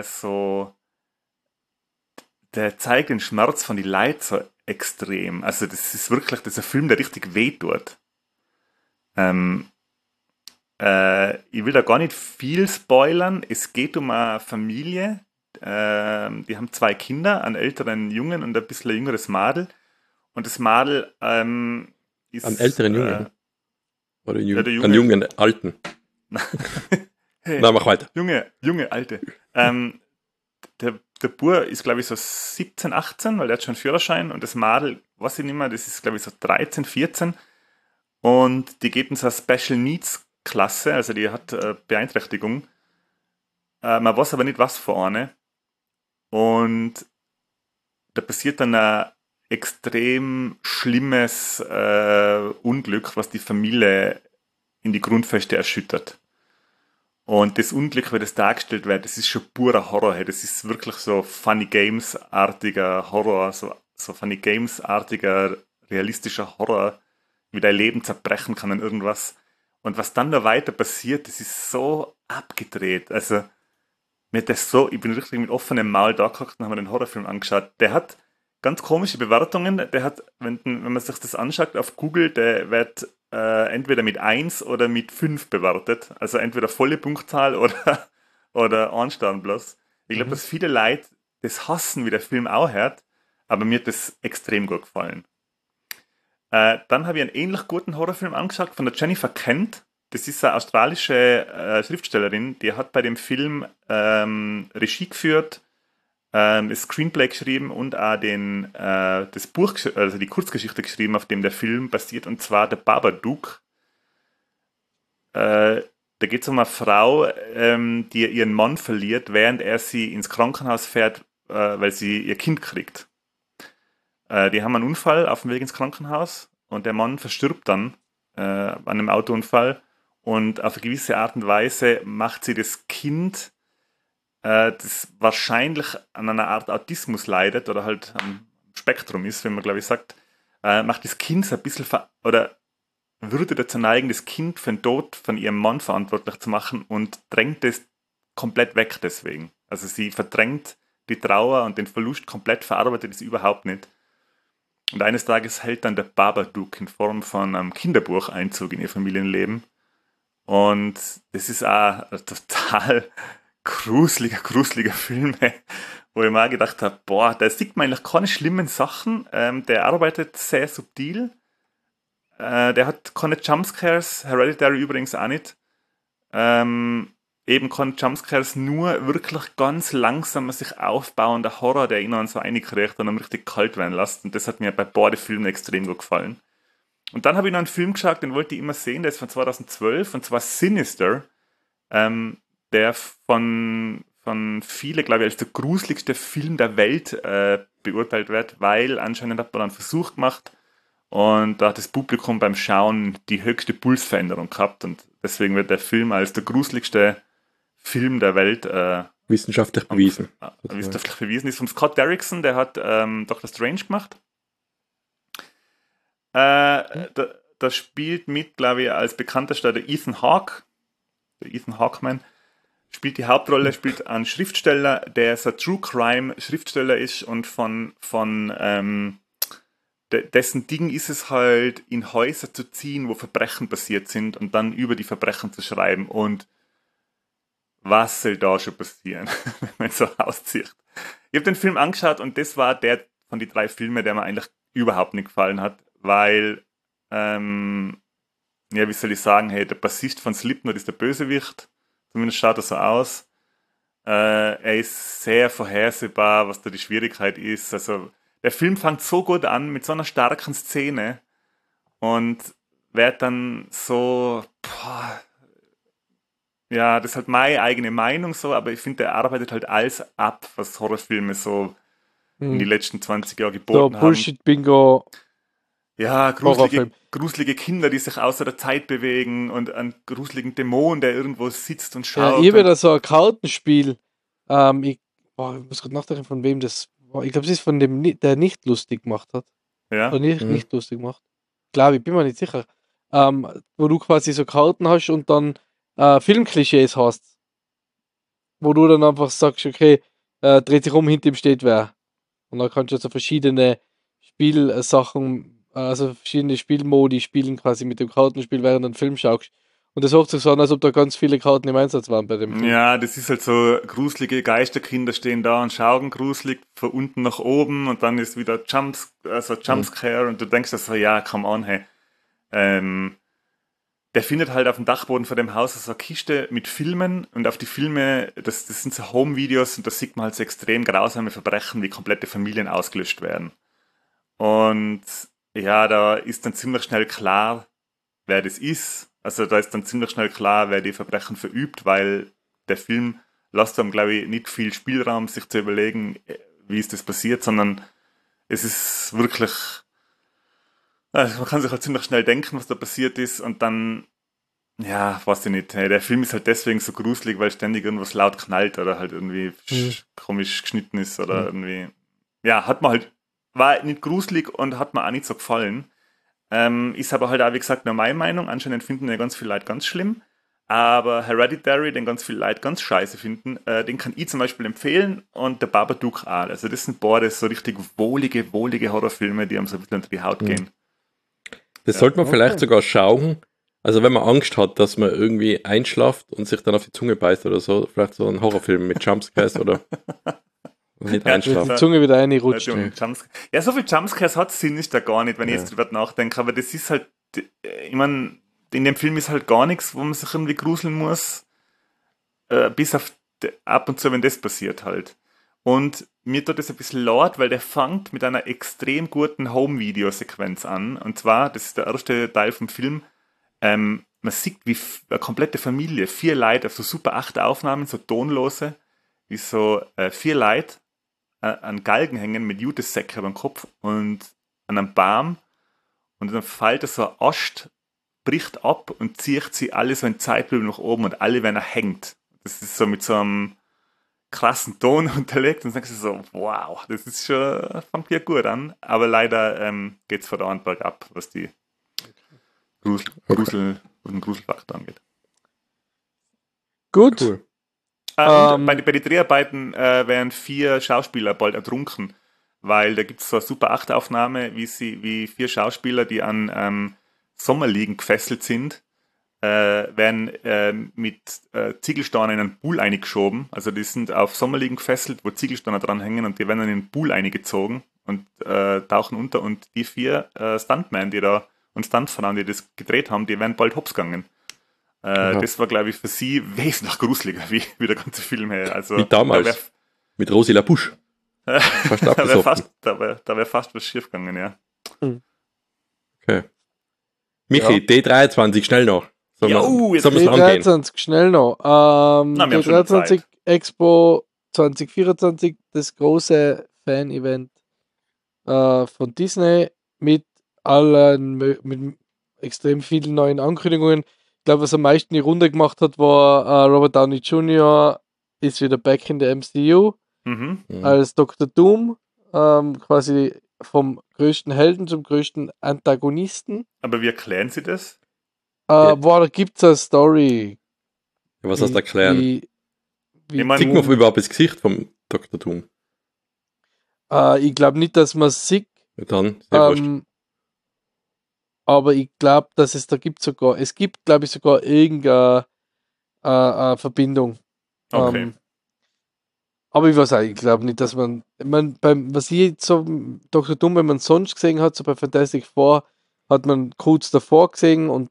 Speaker 1: zeigt den Schmerz von den Leuten so extrem. Also das ist ein Film, der richtig wehtut. Ich will da gar nicht viel spoilern. Es geht um eine Familie, die haben 2 Kinder, einen älteren Jungen und ein bisschen jüngeres Mädel. Und das Mädel ist... Einen
Speaker 2: älteren Jungen? Oder
Speaker 1: der
Speaker 2: einen jungen Alten?
Speaker 1: Hey,
Speaker 2: Na, mach weiter.
Speaker 1: Junge, Alte. Der Bub ist, glaube ich, so 17, 18, weil der hat schon einen Führerschein. Und das Mädel, weiß ich nicht mehr, das ist, glaube ich, so 13, 14. Und die geht in so eine Special Needs Klasse, also die hat Beeinträchtigung. Man weiß aber nicht, was für eine. Und da passiert dann ein extrem schlimmes Unglück, was die Familie in die Grundfeste erschüttert. Und das Unglück, wie das dargestellt wird, das ist schon purer Horror. Hey. Das ist wirklich so Funny Games-artiger Horror, so Funny Games-artiger, realistischer Horror, wie dein Leben zerbrechen kann an irgendwas. Und was dann da weiter passiert, das ist so abgedreht. Also, ich bin richtig mit offenem Maul da gehockt und habe mir den Horrorfilm angeschaut. Der hat ganz komische Bewertungen. Der hat, wenn man sich das anschaut auf Google, der wird entweder mit 1 oder mit 5 bewertet. Also entweder volle Punktzahl oder ein Stern bloß. Ich glaube, dass viele Leute das hassen, wie der Film auch hört, aber mir hat das extrem gut gefallen. Dann habe ich einen ähnlich guten Horrorfilm angeschaut von der Jennifer Kent. Das ist eine australische Schriftstellerin, die hat bei dem Film Regie geführt, das Screenplay geschrieben und auch das Buch, also die Kurzgeschichte geschrieben, auf dem der Film basiert, und zwar der Babadook. Da geht es um eine Frau, die ihren Mann verliert, während er sie ins Krankenhaus fährt, weil sie ihr Kind kriegt. Die haben einen Unfall auf dem Weg ins Krankenhaus und der Mann verstirbt dann an einem Autounfall, und auf eine gewisse Art und Weise macht sie das Kind, das wahrscheinlich an einer Art Autismus leidet oder halt am Spektrum ist, wenn man glaube ich sagt, macht das Kind so ein bisschen oder würde dazu neigen, das Kind für den Tod von ihrem Mann verantwortlich zu machen und drängt es komplett weg deswegen. Also sie verdrängt die Trauer und den Verlust komplett, verarbeitet es überhaupt nicht. Und eines Tages hält dann der Babadook in Form von einem Kinderbuch Einzug in ihr Familienleben. Und das ist auch ein total gruseliger Film, wo ich mal gedacht habe, boah, da sieht man eigentlich keine schlimmen Sachen. Der arbeitet sehr subtil. Der hat keine Jumpscares, Hereditary übrigens auch nicht. Eben keine Jumpscares, nur wirklich ganz langsam sich aufbauender Horror, der ihn so reinkriegt und dann richtig kalt werden lässt. Und das hat mir bei beiden Filmen extrem gut gefallen. Und dann habe ich noch einen Film geschaut, den wollte ich immer sehen, der ist von 2012, und zwar Sinister, der von vielen, glaube ich, als der gruseligste Film der Welt beurteilt wird, weil anscheinend hat man einen Versuch gemacht und da hat das Publikum beim Schauen die höchste Pulsveränderung gehabt und deswegen wird der Film als der gruseligste Film der Welt
Speaker 2: wissenschaftlich bewiesen.
Speaker 1: Wissenschaftlich bewiesen ist von Scott Derrickson, der hat Doctor Strange gemacht. Da spielt mit, glaube ich, als bekanntester der Ethan Hawke. Der Ethan Hawkeman spielt die Hauptrolle, spielt einen Schriftsteller, der so ein True Crime Schriftsteller ist und dessen Ding ist es halt, in Häuser zu ziehen, wo Verbrechen passiert sind und dann über die Verbrechen zu schreiben. Und was soll da schon passieren, wenn man so auszieht? Ich habe den Film angeschaut und das war der von den 3 Filmen, der mir eigentlich überhaupt nicht gefallen hat, weil, ja, wie soll ich sagen, hey, der Bassist von Slipknot ist der Bösewicht, zumindest schaut er so aus. Er ist sehr vorhersehbar, was da die Schwierigkeit ist. Also der Film fängt so gut an, mit so einer starken Szene und wird dann so, ja, das ist halt meine eigene Meinung so, aber ich finde, der arbeitet halt alles ab, was Horrorfilme so in die letzten 20 Jahre
Speaker 3: So,
Speaker 1: geboten haben.
Speaker 3: Bullshit-Bingo.
Speaker 1: Ja,
Speaker 3: Horrorfilm.
Speaker 1: gruselige Kinder, die sich außer der Zeit bewegen und einen gruseligen Dämon, der irgendwo sitzt und
Speaker 3: Ja,
Speaker 1: schaut.
Speaker 3: ich habe da so ein Kartenspiel. Ich muss gerade nachdenken, von wem das war. Ich glaube, es ist von dem, der nicht lustig gemacht hat.
Speaker 1: Ja,
Speaker 3: Oder nicht lustig gemacht. Glaube ich, bin mir nicht sicher. Wo du quasi so Karten hast und dann Filmklischees hast. Wo du dann einfach sagst, okay, dreht sich um, hinter ihm steht wer. Und dann kannst du so verschiedene Spielsachen, also verschiedene Spielmodi spielen quasi mit dem Kartenspiel, während du einen Film schaust. Und das hört sich so an, als ob da ganz viele Karten im Einsatz waren bei dem Film.
Speaker 1: ja, das ist halt so, gruselige Geisterkinder stehen da und schauen gruselig von unten nach oben und dann ist wieder Jumpscare und du denkst so, ja, come on, hey. Der findet halt auf dem Dachboden vor dem Haus so eine Kiste mit Filmen und auf die Filme, das sind so Home-Videos und da sieht man halt so extrem grausame Verbrechen, wie komplette Familien ausgelöscht werden. Und ja, da ist dann ziemlich schnell klar, wer das ist. Also da ist dann ziemlich schnell klar, wer die Verbrechen verübt, weil der Film lässt einem, glaube ich, nicht viel Spielraum, sich zu überlegen, wie ist das passiert, sondern es ist wirklich, also man kann sich halt ziemlich schnell denken, was da passiert ist und dann, ja, weiß ich nicht, hey, der Film ist halt deswegen so gruselig, weil ständig irgendwas laut knallt oder halt irgendwie komisch geschnitten ist oder irgendwie, ja, war nicht gruselig und hat mir auch nicht so gefallen. Ist aber halt auch, wie gesagt, nur meine Meinung. Anscheinend finden ja ganz viele Leute ganz schlimm. Aber Hereditary, den ganz viele Leute ganz scheiße finden, den kann ich zum Beispiel empfehlen und der Babadook auch. Also das sind beide so richtig wohlige Horrorfilme, die einem so ein bisschen unter die Haut gehen.
Speaker 2: Das sollte man vielleicht sogar schauen. Also wenn man Angst hat, dass man irgendwie einschlaft und sich dann auf die Zunge beißt oder so, vielleicht so ein Horrorfilm mit Jumpscares oder nicht
Speaker 3: Mit
Speaker 2: einschlafen.
Speaker 3: die Zunge wieder reinrutscht.
Speaker 1: Ja, so viel Jumpscares hat Sinister gar nicht, wenn ich jetzt drüber nachdenke, aber das ist halt, ich meine, in dem Film ist halt gar nichts, wo man sich irgendwie gruseln muss, bis auf ab und zu, wenn das passiert halt. Und mir tut das ein bisschen leid, weil der fängt mit einer extrem guten Home-Video-Sequenz an. Und zwar, das ist der erste Teil vom Film, man sieht, wie eine komplette Familie, 4 Leute auf so Super 8 Aufnahmen, so tonlose, wie so 4 Leute an Galgen hängen mit Jutesäcken am Kopf und an einem Baum und dann fällt so ein Ast, bricht ab und zieht sie alle so in Zeitlupe nach oben und alle werden hängt. Das ist so mit so einem krassen Ton unterlegt und dann denkst du so, wow, das ist schon, fängt ja gut an, aber leider geht es von da an bergab, was die Gruselfaktor angeht.
Speaker 3: Gut.
Speaker 2: Cool.
Speaker 1: Bei den Dreharbeiten werden 4 Schauspieler bald ertrunken, weil da gibt es so eine Super 8-Aufnahme, wie 4 Schauspieler, die an Sommerliegen gefesselt sind, werden mit Ziegelsteinen in einen Pool eingeschoben. Also die sind auf Sommerliegen gefesselt, wo Ziegelsteine dranhängen und die werden dann in den Pool eingezogen und tauchen unter. Und die 4 Stuntmen, die da und Stuntfrauen, die das gedreht haben, die werden bald hops gegangen. Das war, glaube ich, für sie wesentlich gruseliger, wie der ganze Film her. Also,
Speaker 2: Wie damals. Mit Rosi Lapusch. Fast
Speaker 1: da
Speaker 2: abgesoffen.
Speaker 1: wäre fast was schief gegangen, ja.
Speaker 2: Okay. Michi, D23, schnell noch. Sollen wir es angehen?
Speaker 3: D23, schnell noch.
Speaker 1: wir haben schon
Speaker 3: D23
Speaker 1: Zeit.
Speaker 3: Expo 2024, das große Fan-Event von Disney mit mit extrem vielen neuen Ankündigungen. Ich glaube, was am meisten die Runde gemacht hat, war Robert Downey Jr. ist wieder back in der MCU als Dr. Doom, quasi vom größten Helden zum größten Antagonisten.
Speaker 1: Aber wie erklären Sie das?
Speaker 3: Boah, da gibt es eine Story.
Speaker 2: Ja, was hast du erklären?
Speaker 1: Ich mein,
Speaker 2: Sieht man überhaupt das Gesicht vom Dr. Doom?
Speaker 3: Ich glaube nicht, dass man es sieht.
Speaker 2: Ja, dann, sehr wurscht.
Speaker 3: Aber ich glaube, dass es gibt, glaube ich, sogar irgendeine Verbindung.
Speaker 1: Okay.
Speaker 3: Aber ich weiß auch, ich glaube nicht, dass was ich so Dr. Doom, wenn man sonst gesehen hat, so bei Fantastic Four, hat man kurz davor gesehen und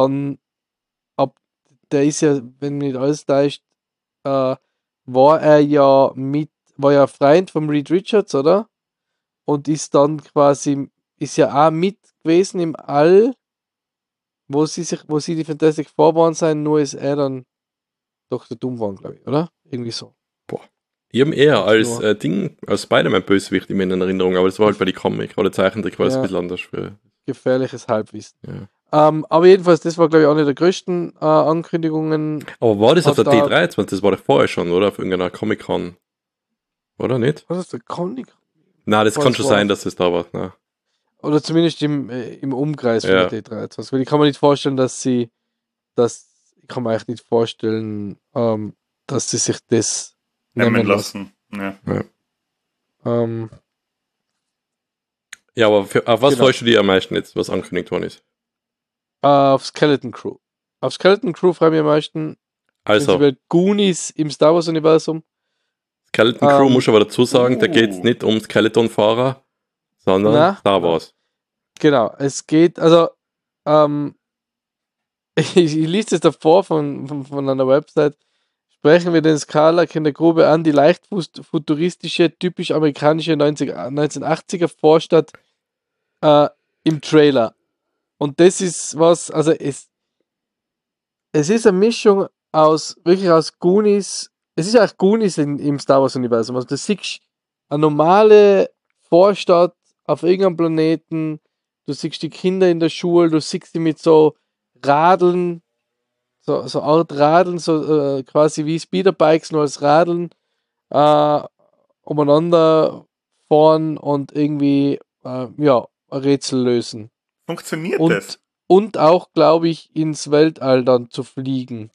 Speaker 3: der ist ja, wenn mich nicht alles täuscht, war ja Freund von Reed Richards, oder? Und ist ja auch mit gewesen im All, wo sie die Fantastic Four waren sein, nur ist er dann Dr. Doom waren, glaube ich, oder? Irgendwie so.
Speaker 2: Ich habe eher als als Spider-Man-Bösewicht in meiner Erinnerung, aber das war halt bei die Comic oder Zeichentrick war es ein bisschen anders.
Speaker 3: Gefährliches Halbwissen.
Speaker 2: Ja.
Speaker 3: Aber jedenfalls, das war, glaube ich, auch eine der größten Ankündigungen.
Speaker 2: Aber war das auf der D23? Das war doch vorher schon, oder? Auf irgendeiner Comic-Con. Oder nicht?
Speaker 3: Was ist der Comic?
Speaker 2: Nein, das kann schon sein, dass es da war. Nein.
Speaker 3: Oder zumindest im Umkreis von der D23. Weil ich kann mir nicht vorstellen, dass ich kann mir eigentlich nicht vorstellen, dass sie sich das nehmen lassen.
Speaker 1: Ja.
Speaker 2: Ja, aber auf was freust du dich am meisten jetzt, was angekündigt worden ist?
Speaker 3: Auf Skeleton Crew. Auf Skeleton Crew freue ich mich am meisten.
Speaker 2: Also,
Speaker 3: Goonies im Star Wars Universum.
Speaker 2: Skeleton Crew muss ich aber dazu sagen, da geht es nicht um Skeletonfahrer, sondern Star Wars.
Speaker 3: Genau, es geht, also ich lese es davor von einer Website. Sprechen wir den Skarlak in der Grube an, die leicht futuristische, typisch amerikanische 1980er Vorstadt im Trailer. Und das ist was, also es ist eine Mischung aus Goonies. Es ist ja auch Goonies im Star Wars Universum. Also du siehst eine normale Vorstadt auf irgendeinem Planeten, du siehst die Kinder in der Schule, du siehst sie mit so Radeln, so Art Radeln, so quasi wie Speederbikes, nur als Radeln umeinander fahren und irgendwie Rätsel lösen.
Speaker 1: Funktioniert das?
Speaker 3: Und auch, glaube ich, ins Weltall dann zu fliegen.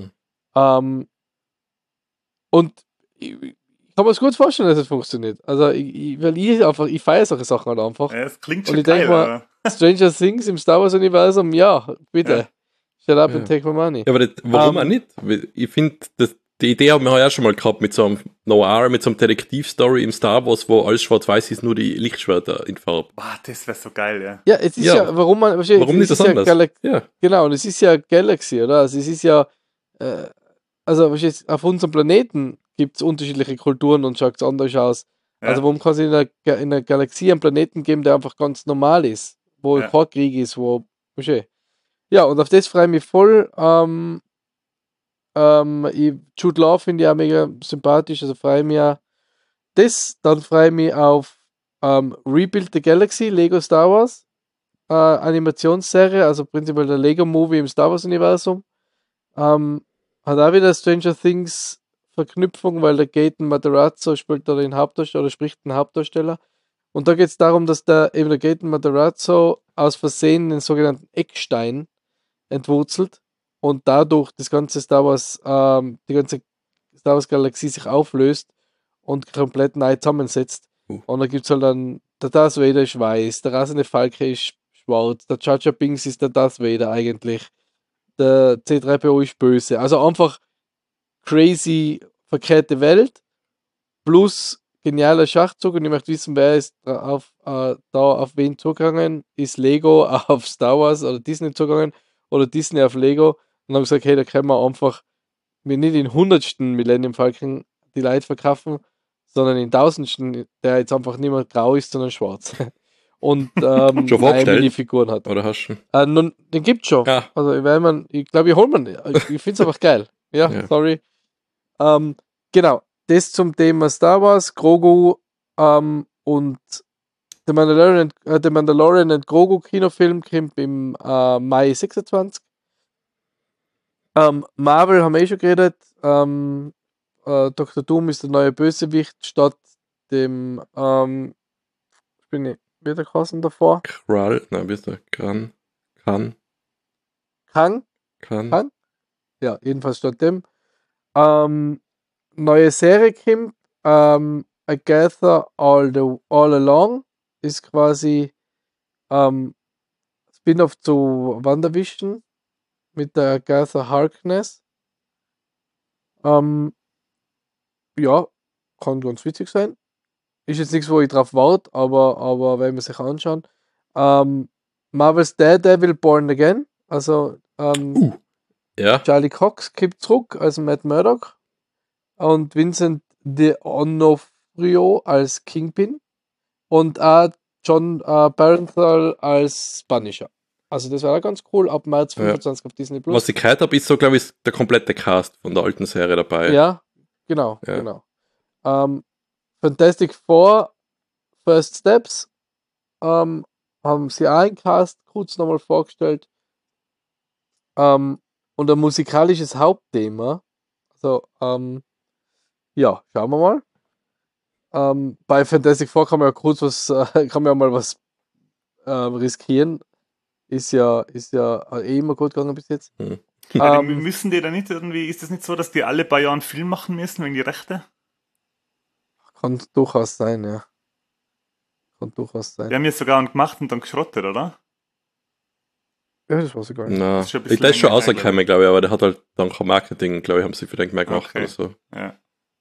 Speaker 3: Und ich kann mir das gut vorstellen, dass es funktioniert. Also, ich feiere solche Sachen halt einfach.
Speaker 1: Ja, das klingt
Speaker 3: und
Speaker 1: schon
Speaker 3: ich denke
Speaker 1: geil.
Speaker 3: mal, Stranger Things im Star Wars Universum, ja, bitte.
Speaker 1: Ja.
Speaker 3: Shut up and take my money.
Speaker 2: Ja, aber warum auch nicht? Ich finde, die Idee haben wir ja schon mal gehabt mit so einem Noir, mit so einem Detektivstory im Star Wars, wo alles schwarz-weiß ist, nur die Lichtschwerter in Farbe.
Speaker 1: Boah, das wäre so geil, ja.
Speaker 3: Ja, es ist warum
Speaker 2: nicht das anders?
Speaker 3: Genau, und es ist ja Galaxy, oder? Also es ist ja, auf unserem Planeten gibt es unterschiedliche Kulturen und schaut es anders aus.
Speaker 1: Ja.
Speaker 3: Also warum kann es in einer Galaxie einen Planeten geben, der einfach ganz normal ist, wo kein Krieg ist, ja, und auf das freue ich mich voll. Jude Law finde ich auch mega sympathisch, also freue ich mich auch. Dann freue ich mich auf Rebuild the Galaxy, Lego Star Wars Animationsserie, also prinzipiell der Lego Movie im Star Wars Universum. Hat auch wieder Stranger Things Verknüpfung, weil der Gaten Matarazzo spielt da den Hauptdarsteller oder spricht den Hauptdarsteller. Und da geht es darum, dass der Gaten Matarazzo aus Versehen den sogenannten Eckstein entwurzelt und dadurch das ganze Star Wars Star Wars Galaxie sich auflöst und komplett neu zusammensetzt. Und da gibt es halt dann, der Darth Vader ist weiß, der rasende Falke ist schwarz, der Jar Jar Binks ist der Darth Vader eigentlich, der C-3PO ist böse. Also einfach crazy, verkehrte Welt, plus genialer Schachzug, und ich möchte wissen, wer ist da auf wen zugegangen? Ist Lego auf Star Wars oder Disney zugegangen oder Disney auf Lego? Und haben gesagt, hey, da können wir einfach nicht in 100. Millennium Falcon die Leute verkaufen, sondern in 1000. Der jetzt einfach nicht mehr grau ist, sondern schwarz. Und
Speaker 2: Schon vorbestellt?
Speaker 3: Minifiguren hat.
Speaker 2: Oder hast du
Speaker 3: Den gibt's schon.
Speaker 2: Ja.
Speaker 3: Also ich glaube, ich hol mir den. Ich finde es einfach geil. Ja,
Speaker 2: Ja.
Speaker 3: sorry. Genau. Das zum Thema Star Wars, Grogu und The Mandalorian und Grogu Kinofilm kommt im Mai 26. Marvel haben wir schon geredet. Dr. Doom ist der neue Bösewicht statt dem ich bin nicht wieder geheißen davor.
Speaker 2: Kral? Nein, bitte. Kang?
Speaker 3: Ja, jedenfalls statt dem. Neue Serie kommt. Agatha All Along ist quasi Spin-off zu WandaVision mit der Agatha Harkness. Ja, kann ganz witzig sein. Ist jetzt nichts, wo ich drauf warte, aber wenn wir sich anschauen. Marvel's Daredevil Born Again, also
Speaker 2: Ja.
Speaker 3: Charlie Cox kippt zurück als Matt Murdock und Vincent D'Onofrio als Kingpin und auch John Barenthal als Punisher. Also das war auch ganz cool, ab März 25 auf Disney Plus.
Speaker 2: Was ich gehört habe, ist so, glaube ich, der komplette Cast von der alten Serie dabei.
Speaker 3: Ja, genau,
Speaker 2: Ja.
Speaker 3: genau. Fantastic Four First Steps haben sie auch einen Cast kurz nochmal vorgestellt. Und ein musikalisches Hauptthema. Also, ja, schauen wir mal. Bei Fantastic Four kann man ja kurz was, kann man ja mal was riskieren. Ist ja immer gut gegangen bis jetzt.
Speaker 1: Müssen die da nicht irgendwie, ist das nicht so, dass die alle paar Jahre einen Film machen müssen wegen die Rechte?
Speaker 3: Kann durchaus sein, ja. Kann durchaus sein.
Speaker 1: Die haben jetzt sogar einen gemacht und dann geschrottet, oder?
Speaker 3: Ja, das war sogar.
Speaker 2: Na,
Speaker 1: Das ist schon ein
Speaker 2: der
Speaker 1: bisschen
Speaker 2: ist schon
Speaker 1: länger her,
Speaker 2: rausgekommen, glaube ich, aber der hat halt dann kein Marketing, glaube ich, haben sie für den mehr gemacht
Speaker 1: Okay.
Speaker 2: oder so.
Speaker 1: Ja.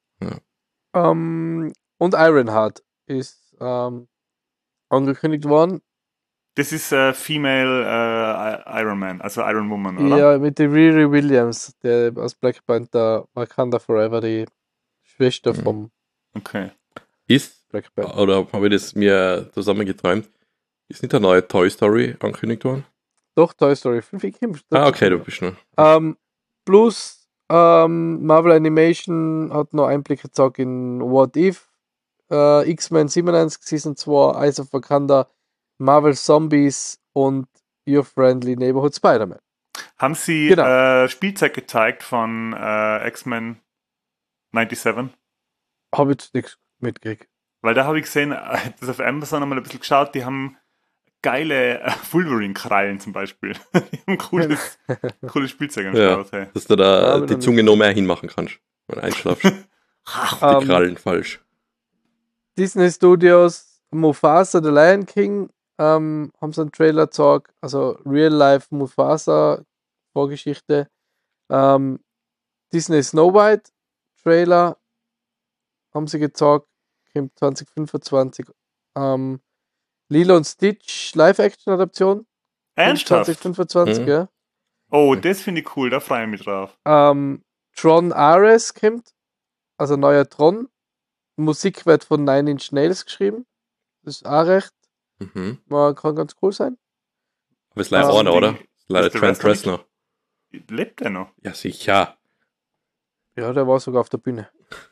Speaker 3: Und Ironheart ist angekündigt worden.
Speaker 1: Das ist Female Iron Man, also Iron Woman, oder?
Speaker 3: Ja, mit der Riri Williams, der aus Black Panther, Wakanda Forever, die Schwester vom
Speaker 1: Okay.
Speaker 2: Ist,
Speaker 3: Black Panther.
Speaker 2: oder habe ich das mir zusammengeträumt, ist nicht der neue Toy Story angekündigt worden?
Speaker 3: Doch, Toy Story 5 kommt.
Speaker 2: Okay, du bist noch.
Speaker 3: Plus Marvel Animation hat noch Einblicke gezeigt in What If, X-Men 97 Season 2, Eyes of Wakanda, Marvel Zombies und Your Friendly Neighborhood Spider-Man.
Speaker 1: Haben sie
Speaker 3: Genau.
Speaker 1: Spielzeug gezeigt von X-Men 97?
Speaker 3: Habe ich nichts mitgekriegt.
Speaker 1: Weil da habe ich gesehen, das auf Amazon einmal ein bisschen geschaut, die haben geile Wolverine-Krallen zum Beispiel. Die haben cooles Spielzeug am
Speaker 2: Ja,
Speaker 1: Start. Hey.
Speaker 2: dass du da
Speaker 3: Ja,
Speaker 2: die Zunge noch mehr hinmachen kannst, wenn du einschlafst. Die Krallen falsch.
Speaker 3: Disney Studios, Mufasa, The Lion King, haben sie einen Trailer gezeigt, also Real-Life Mufasa Vorgeschichte. Disney Snow White Trailer haben sie gezeigt, kommt 2025. Lilo und Stitch Live-Action-Adaption.
Speaker 1: Ernsthaft?
Speaker 3: 2025,
Speaker 2: Mhm.
Speaker 3: ja.
Speaker 1: Oh, das finde ich cool, da freue ich mich drauf.
Speaker 3: Tron Ares kommt, also neuer Tron. Musik wird von Nine Inch Nails geschrieben. Das ist auch recht.
Speaker 2: Mhm.
Speaker 3: Kann ganz cool sein.
Speaker 2: Aber ist leider einer, oder? Ist leider
Speaker 1: ist der
Speaker 2: Trent
Speaker 1: Wrestler
Speaker 2: Reznor.
Speaker 1: Lebt der noch?
Speaker 2: Ja, sicher.
Speaker 3: Ja, der war sogar auf der Bühne.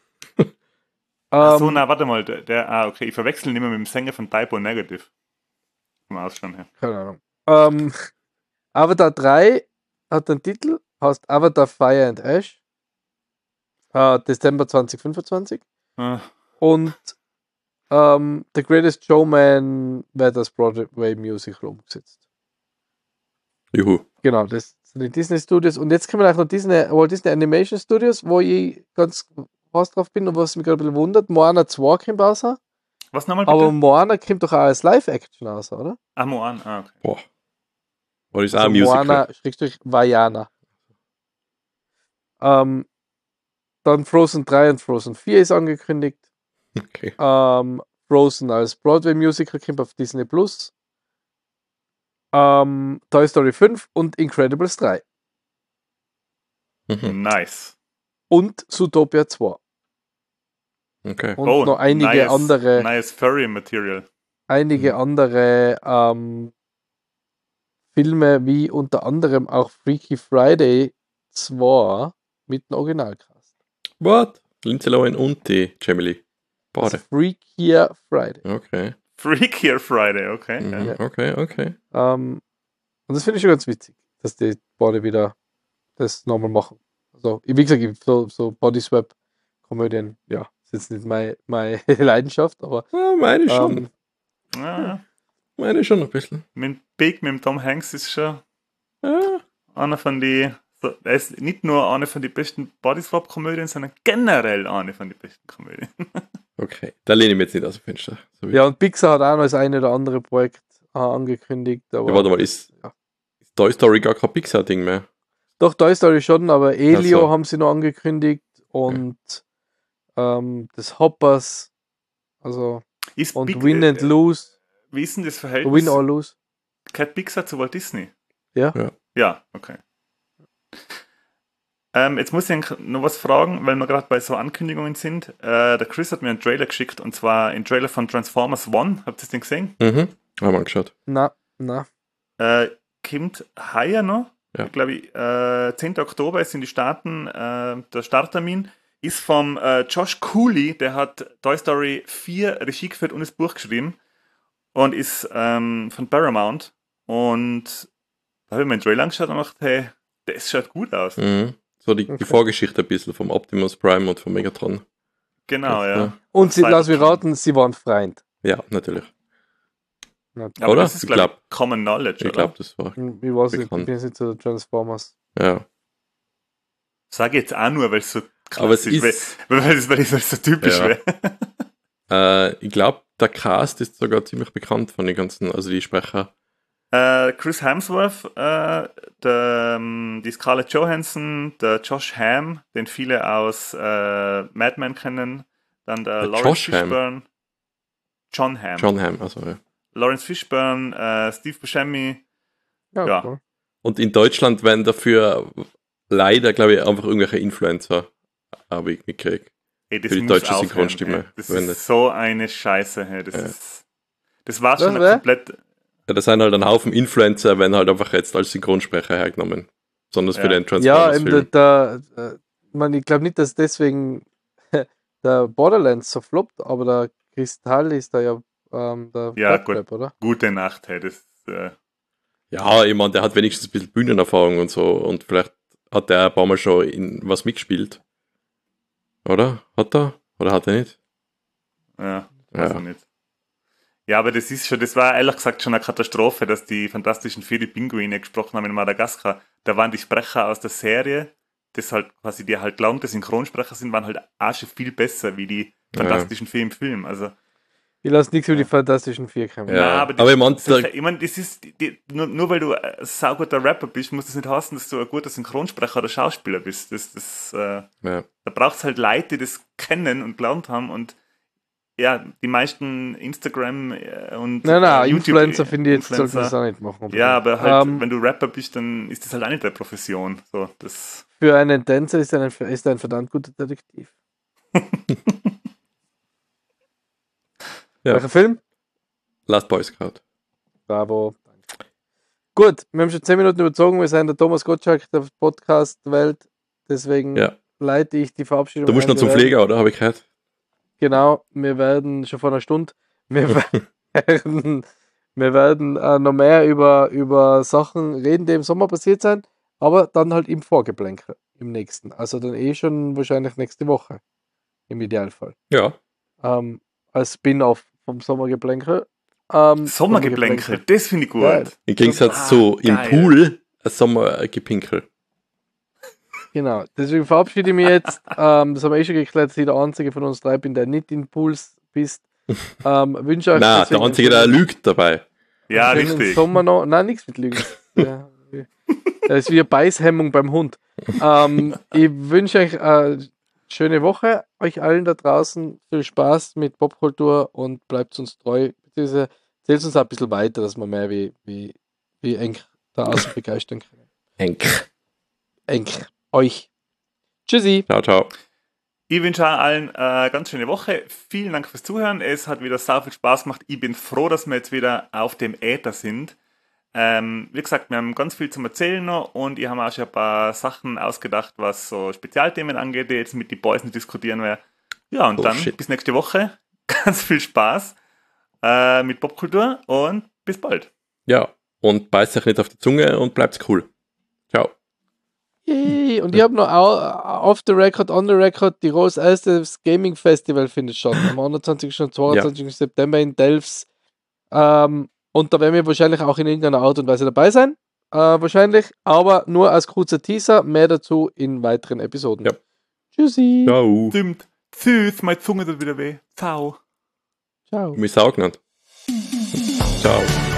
Speaker 1: So, na, warte mal. Okay, ich verwechsel ihn immer mit dem Sänger von Typo Negative. Vom Ausschauen her.
Speaker 3: Keine Ahnung. Avatar 3 hat einen Titel, heißt Avatar Fire and Ash. Dezember 2025. Und The Greatest Showman wird als Broadway Musical umgesetzt.
Speaker 2: Juhu.
Speaker 3: Genau, das So die Disney Studios. Und jetzt kommen auch noch Walt Disney Animation Studios, wo ich ganz was drauf bin und was mich gerade ein bisschen wundert. Moana 2 kommt raus.
Speaker 1: Was nochmal bitte?
Speaker 3: Aber Moana kommt doch auch als Live-Action raus, oder?
Speaker 1: Moana, okay.
Speaker 2: Boah. Oder ist auch
Speaker 3: Also
Speaker 2: ein Musical?
Speaker 3: Moana-Vajana. Dann Frozen 3 und Frozen 4 ist angekündigt.
Speaker 2: Okay.
Speaker 3: Frozen als Broadway-Musical kommt auf Disney Plus. Toy Story 5 und Incredibles 3.
Speaker 1: Nice.
Speaker 3: Und Zootopia 2.
Speaker 2: Okay.
Speaker 3: Und noch einige andere.
Speaker 1: Nice Furry Material.
Speaker 3: Einige andere Filme, wie unter anderem auch Freaky Friday 2 mit dem Originalcast.
Speaker 2: What? Lindsay Lohan und die Jamie Lee.
Speaker 3: Also
Speaker 2: Beide.
Speaker 3: Freakier Friday.
Speaker 2: Okay.
Speaker 1: Freakier Friday, okay.
Speaker 2: Mhm.
Speaker 1: Ja.
Speaker 2: Okay.
Speaker 3: Und das finde ich schon ganz witzig, dass die beide wieder das nochmal machen. Also, wie gesagt, so Bodyswap-Komödien, ja, ist jetzt nicht meine Leidenschaft, aber
Speaker 2: Ja, meine schon.
Speaker 1: Ja.
Speaker 2: Meine schon ein bisschen.
Speaker 1: Mit dem Tom Hanks ist schon
Speaker 2: Ja.
Speaker 1: einer von die, er ist nicht nur eine von den besten Bodyswap-Komödien, sondern generell eine von den besten Komödien.
Speaker 2: Okay. Da lehne ich mich jetzt nicht aus dem Fenster. So wie-
Speaker 3: ja, und Pixar hat auch noch das eine oder andere Projekt angekündigt. Aber
Speaker 2: Ja, warte mal, ist Toy Story gar kein Pixar-Ding mehr?
Speaker 3: Doch, Toy Story schon, aber Elio
Speaker 2: Also.
Speaker 3: haben sie noch angekündigt und des Hoppers, also
Speaker 1: Ist
Speaker 3: und Win and Lose,
Speaker 1: wie ist denn das
Speaker 3: Win
Speaker 1: Verhältnis?
Speaker 3: or Lose.
Speaker 1: Cat Pixar zu Walt Disney?
Speaker 3: Ja.
Speaker 1: Ja, okay. Jetzt muss ich eigentlich noch was fragen, weil wir gerade bei so Ankündigungen sind. Der Chris hat mir einen Trailer geschickt, und zwar einen Trailer von Transformers One. Habt ihr das Ding gesehen?
Speaker 2: Mhm. Haben wir angeschaut.
Speaker 3: Na.
Speaker 1: Kommt heuer noch.
Speaker 2: Ja.
Speaker 1: Ich glaube, 10. Oktober ist in die Staaten der Starttermin. Ist vom Josh Cooley, der hat Toy Story 4 Regie geführt und das Buch geschrieben. Und ist von Paramount. Und da habe ich mir den Trailer angeschaut und gedacht, hey, das schaut gut aus.
Speaker 2: Mhm. So die Vorgeschichte ein bisschen vom Optimus Prime und vom Megatron.
Speaker 1: Genau, ja.
Speaker 3: Und lass mich raten, sie waren Freund.
Speaker 2: Ja, natürlich.
Speaker 1: Aber
Speaker 2: Oder?
Speaker 1: das ist,
Speaker 2: Ich
Speaker 1: glaube
Speaker 2: glaub-
Speaker 1: ich, Common Knowledge,
Speaker 2: Ich
Speaker 1: oder?
Speaker 2: glaube, das war.
Speaker 3: Ich weiß nicht, ich
Speaker 2: Bekannt.
Speaker 3: bin jetzt nicht so der Transformers.
Speaker 2: Ja.
Speaker 1: Sage ich jetzt auch nur, weil es so
Speaker 2: Aber es
Speaker 1: klassisch
Speaker 2: ist.
Speaker 1: weil es so typisch
Speaker 2: Ja.
Speaker 1: wäre.
Speaker 2: Ich glaube, der Cast ist sogar ziemlich bekannt von den ganzen, also die Sprecher.
Speaker 1: Chris Hemsworth, die Scarlett Johansson, der Josh Hamm, den viele aus Mad Men kennen, dann der Lawrence
Speaker 2: Josh Hamm?
Speaker 1: Fishburne, John Hamm,
Speaker 2: John Hamm, also ja.
Speaker 1: Lawrence Fishburne, Steve Buscemi. Ja.
Speaker 3: Cool.
Speaker 2: Und in Deutschland werden dafür leider, glaube ich, einfach irgendwelche Influencer, habe ich mitgekriegt.
Speaker 1: Ey, das
Speaker 2: Für die
Speaker 1: muss
Speaker 2: deutsche
Speaker 1: aufhören,
Speaker 2: Synchronstimme
Speaker 1: ey. Das
Speaker 2: verwendet.
Speaker 1: ist so eine Scheiße. Hey.
Speaker 2: Ja.
Speaker 1: Das war schon
Speaker 3: Was,
Speaker 1: komplett.
Speaker 2: Ja, das sind halt ein Haufen Influencer, werden halt einfach jetzt als Synchronsprecher hergenommen. Besonders für
Speaker 1: Ja.
Speaker 2: den
Speaker 3: Ja, eben
Speaker 2: Transformers-Film.
Speaker 3: ich glaube nicht, dass deswegen der Borderlands so floppt, aber der Kristall ist da ja der
Speaker 1: Ja,
Speaker 3: Fat-Rap, oder?
Speaker 1: Gute Nacht. Hey.
Speaker 2: Ja, ich meine, der hat wenigstens ein bisschen Bühnenerfahrung und so und vielleicht hat der ein paar Mal schon in was mitgespielt. Oder? Hat er? Oder hat er nicht?
Speaker 1: Ja, weiß
Speaker 2: Ja.
Speaker 1: ich nicht. Ja, aber das war ehrlich gesagt schon eine Katastrophe, dass die Fantastischen Vier die Pinguine gesprochen haben in Madagaskar. Da waren die Sprecher aus der Serie, das halt quasi die halt gelernte Synchronsprecher sind, waren halt auch schon viel besser wie die Fantastischen Vier im Film. Also,
Speaker 3: Ich lasse nichts über die Fantastischen Vier kommen.
Speaker 2: Ja.
Speaker 1: nein,
Speaker 2: aber ich
Speaker 1: ich
Speaker 2: mein,
Speaker 1: das ist nur weil du ein sauguter Rapper bist, muss das nicht heißen, dass du ein guter Synchronsprecher oder Schauspieler bist.
Speaker 2: ja.
Speaker 1: Da braucht es halt Leute, die das kennen und gelernt haben, und ja, die meisten Instagram und
Speaker 3: Nein,
Speaker 1: YouTube
Speaker 3: Influencer finde ich jetzt, sollten
Speaker 1: Influencer.
Speaker 3: das auch nicht machen.
Speaker 1: Ja, aber halt,
Speaker 3: Ähm,
Speaker 1: wenn du Rapper bist, dann ist das halt auch nicht deine Profession. So, das,
Speaker 3: Für einen Tänzer ist er ein verdammt guter Detektiv.
Speaker 2: Ja.
Speaker 3: Welcher Film?
Speaker 2: Last Boy Scout.
Speaker 3: Bravo. Danke. Gut, wir haben schon 10 Minuten überzogen. Wir sind der Thomas Gottschalk der Podcast-Welt. Deswegen
Speaker 2: Ja.
Speaker 3: leite ich die Verabschiedung
Speaker 2: Du musst
Speaker 3: ein.
Speaker 2: noch zum
Speaker 3: Wir werden-
Speaker 2: Pfleger, oder? Habe ich gehört.
Speaker 3: Genau, wir werden schon vor einer Stunde, wir werden noch mehr über Sachen reden, die im Sommer passiert sind, aber dann halt im Vorgeplänkel, im nächsten. Also dann schon wahrscheinlich nächste Woche, im Idealfall.
Speaker 2: Ja.
Speaker 3: Als Spin-off vom Sommergeplänkel.
Speaker 1: Sommergeplänkel, das finde ich gut.
Speaker 3: Geil.
Speaker 2: Im Gegensatz zu im
Speaker 1: geil.
Speaker 2: Pool Sommergepinkel.
Speaker 3: Genau, deswegen verabschiede ich mich jetzt. Das haben wir schon geklärt, dass ich der Einzige von uns drei bin, der nicht in Puls bist. Wünsche euch
Speaker 2: Nein, der Einzige, der lügt dabei.
Speaker 1: Ja,
Speaker 3: einen schönen
Speaker 1: richtig.
Speaker 3: Sommer noch. Nein, nichts mit Lügen. Ja, das ist wie eine Beißhemmung beim Hund. Ich wünsche euch eine schöne Woche, euch allen da draußen viel Spaß mit Popkultur und bleibt uns treu. Erzählt uns auch ein bisschen weiter, dass wir mehr wie eng da außen begeistern können. Eng. Euch. Tschüssi.
Speaker 2: Ciao, ciao.
Speaker 1: Ich wünsche allen eine ganz schöne Woche. Vielen Dank fürs Zuhören. Es hat wieder sau viel Spaß gemacht. Ich bin froh, dass wir jetzt wieder auf dem Äther sind. Wie gesagt, wir haben ganz viel zum Erzählen noch und ich habe auch schon ein paar Sachen ausgedacht, was so Spezialthemen angeht, die jetzt mit den Boys nicht diskutieren werde. Ja, und dann bis nächste Woche. Ganz viel Spaß mit Popkultur und bis bald.
Speaker 2: Ja, und beißt euch nicht auf die Zunge und bleibt cool. Ciao.
Speaker 3: Yay. Und ich habe noch off the record, on the record, die Rose Erstes Gaming Festival findet statt. Am 21. und 22. September in Delfs. Und da werden wir wahrscheinlich auch in irgendeiner Art und Weise dabei sein. Wahrscheinlich. Aber nur als kurzer Teaser. Mehr dazu in weiteren Episoden.
Speaker 2: Ja.
Speaker 3: Tschüssi.
Speaker 2: Ciao.
Speaker 1: Stimmt. Tschüss, meine Zunge tut wieder weh. Ciao.
Speaker 3: Ciao.
Speaker 2: Mich auch genannt. Ciao.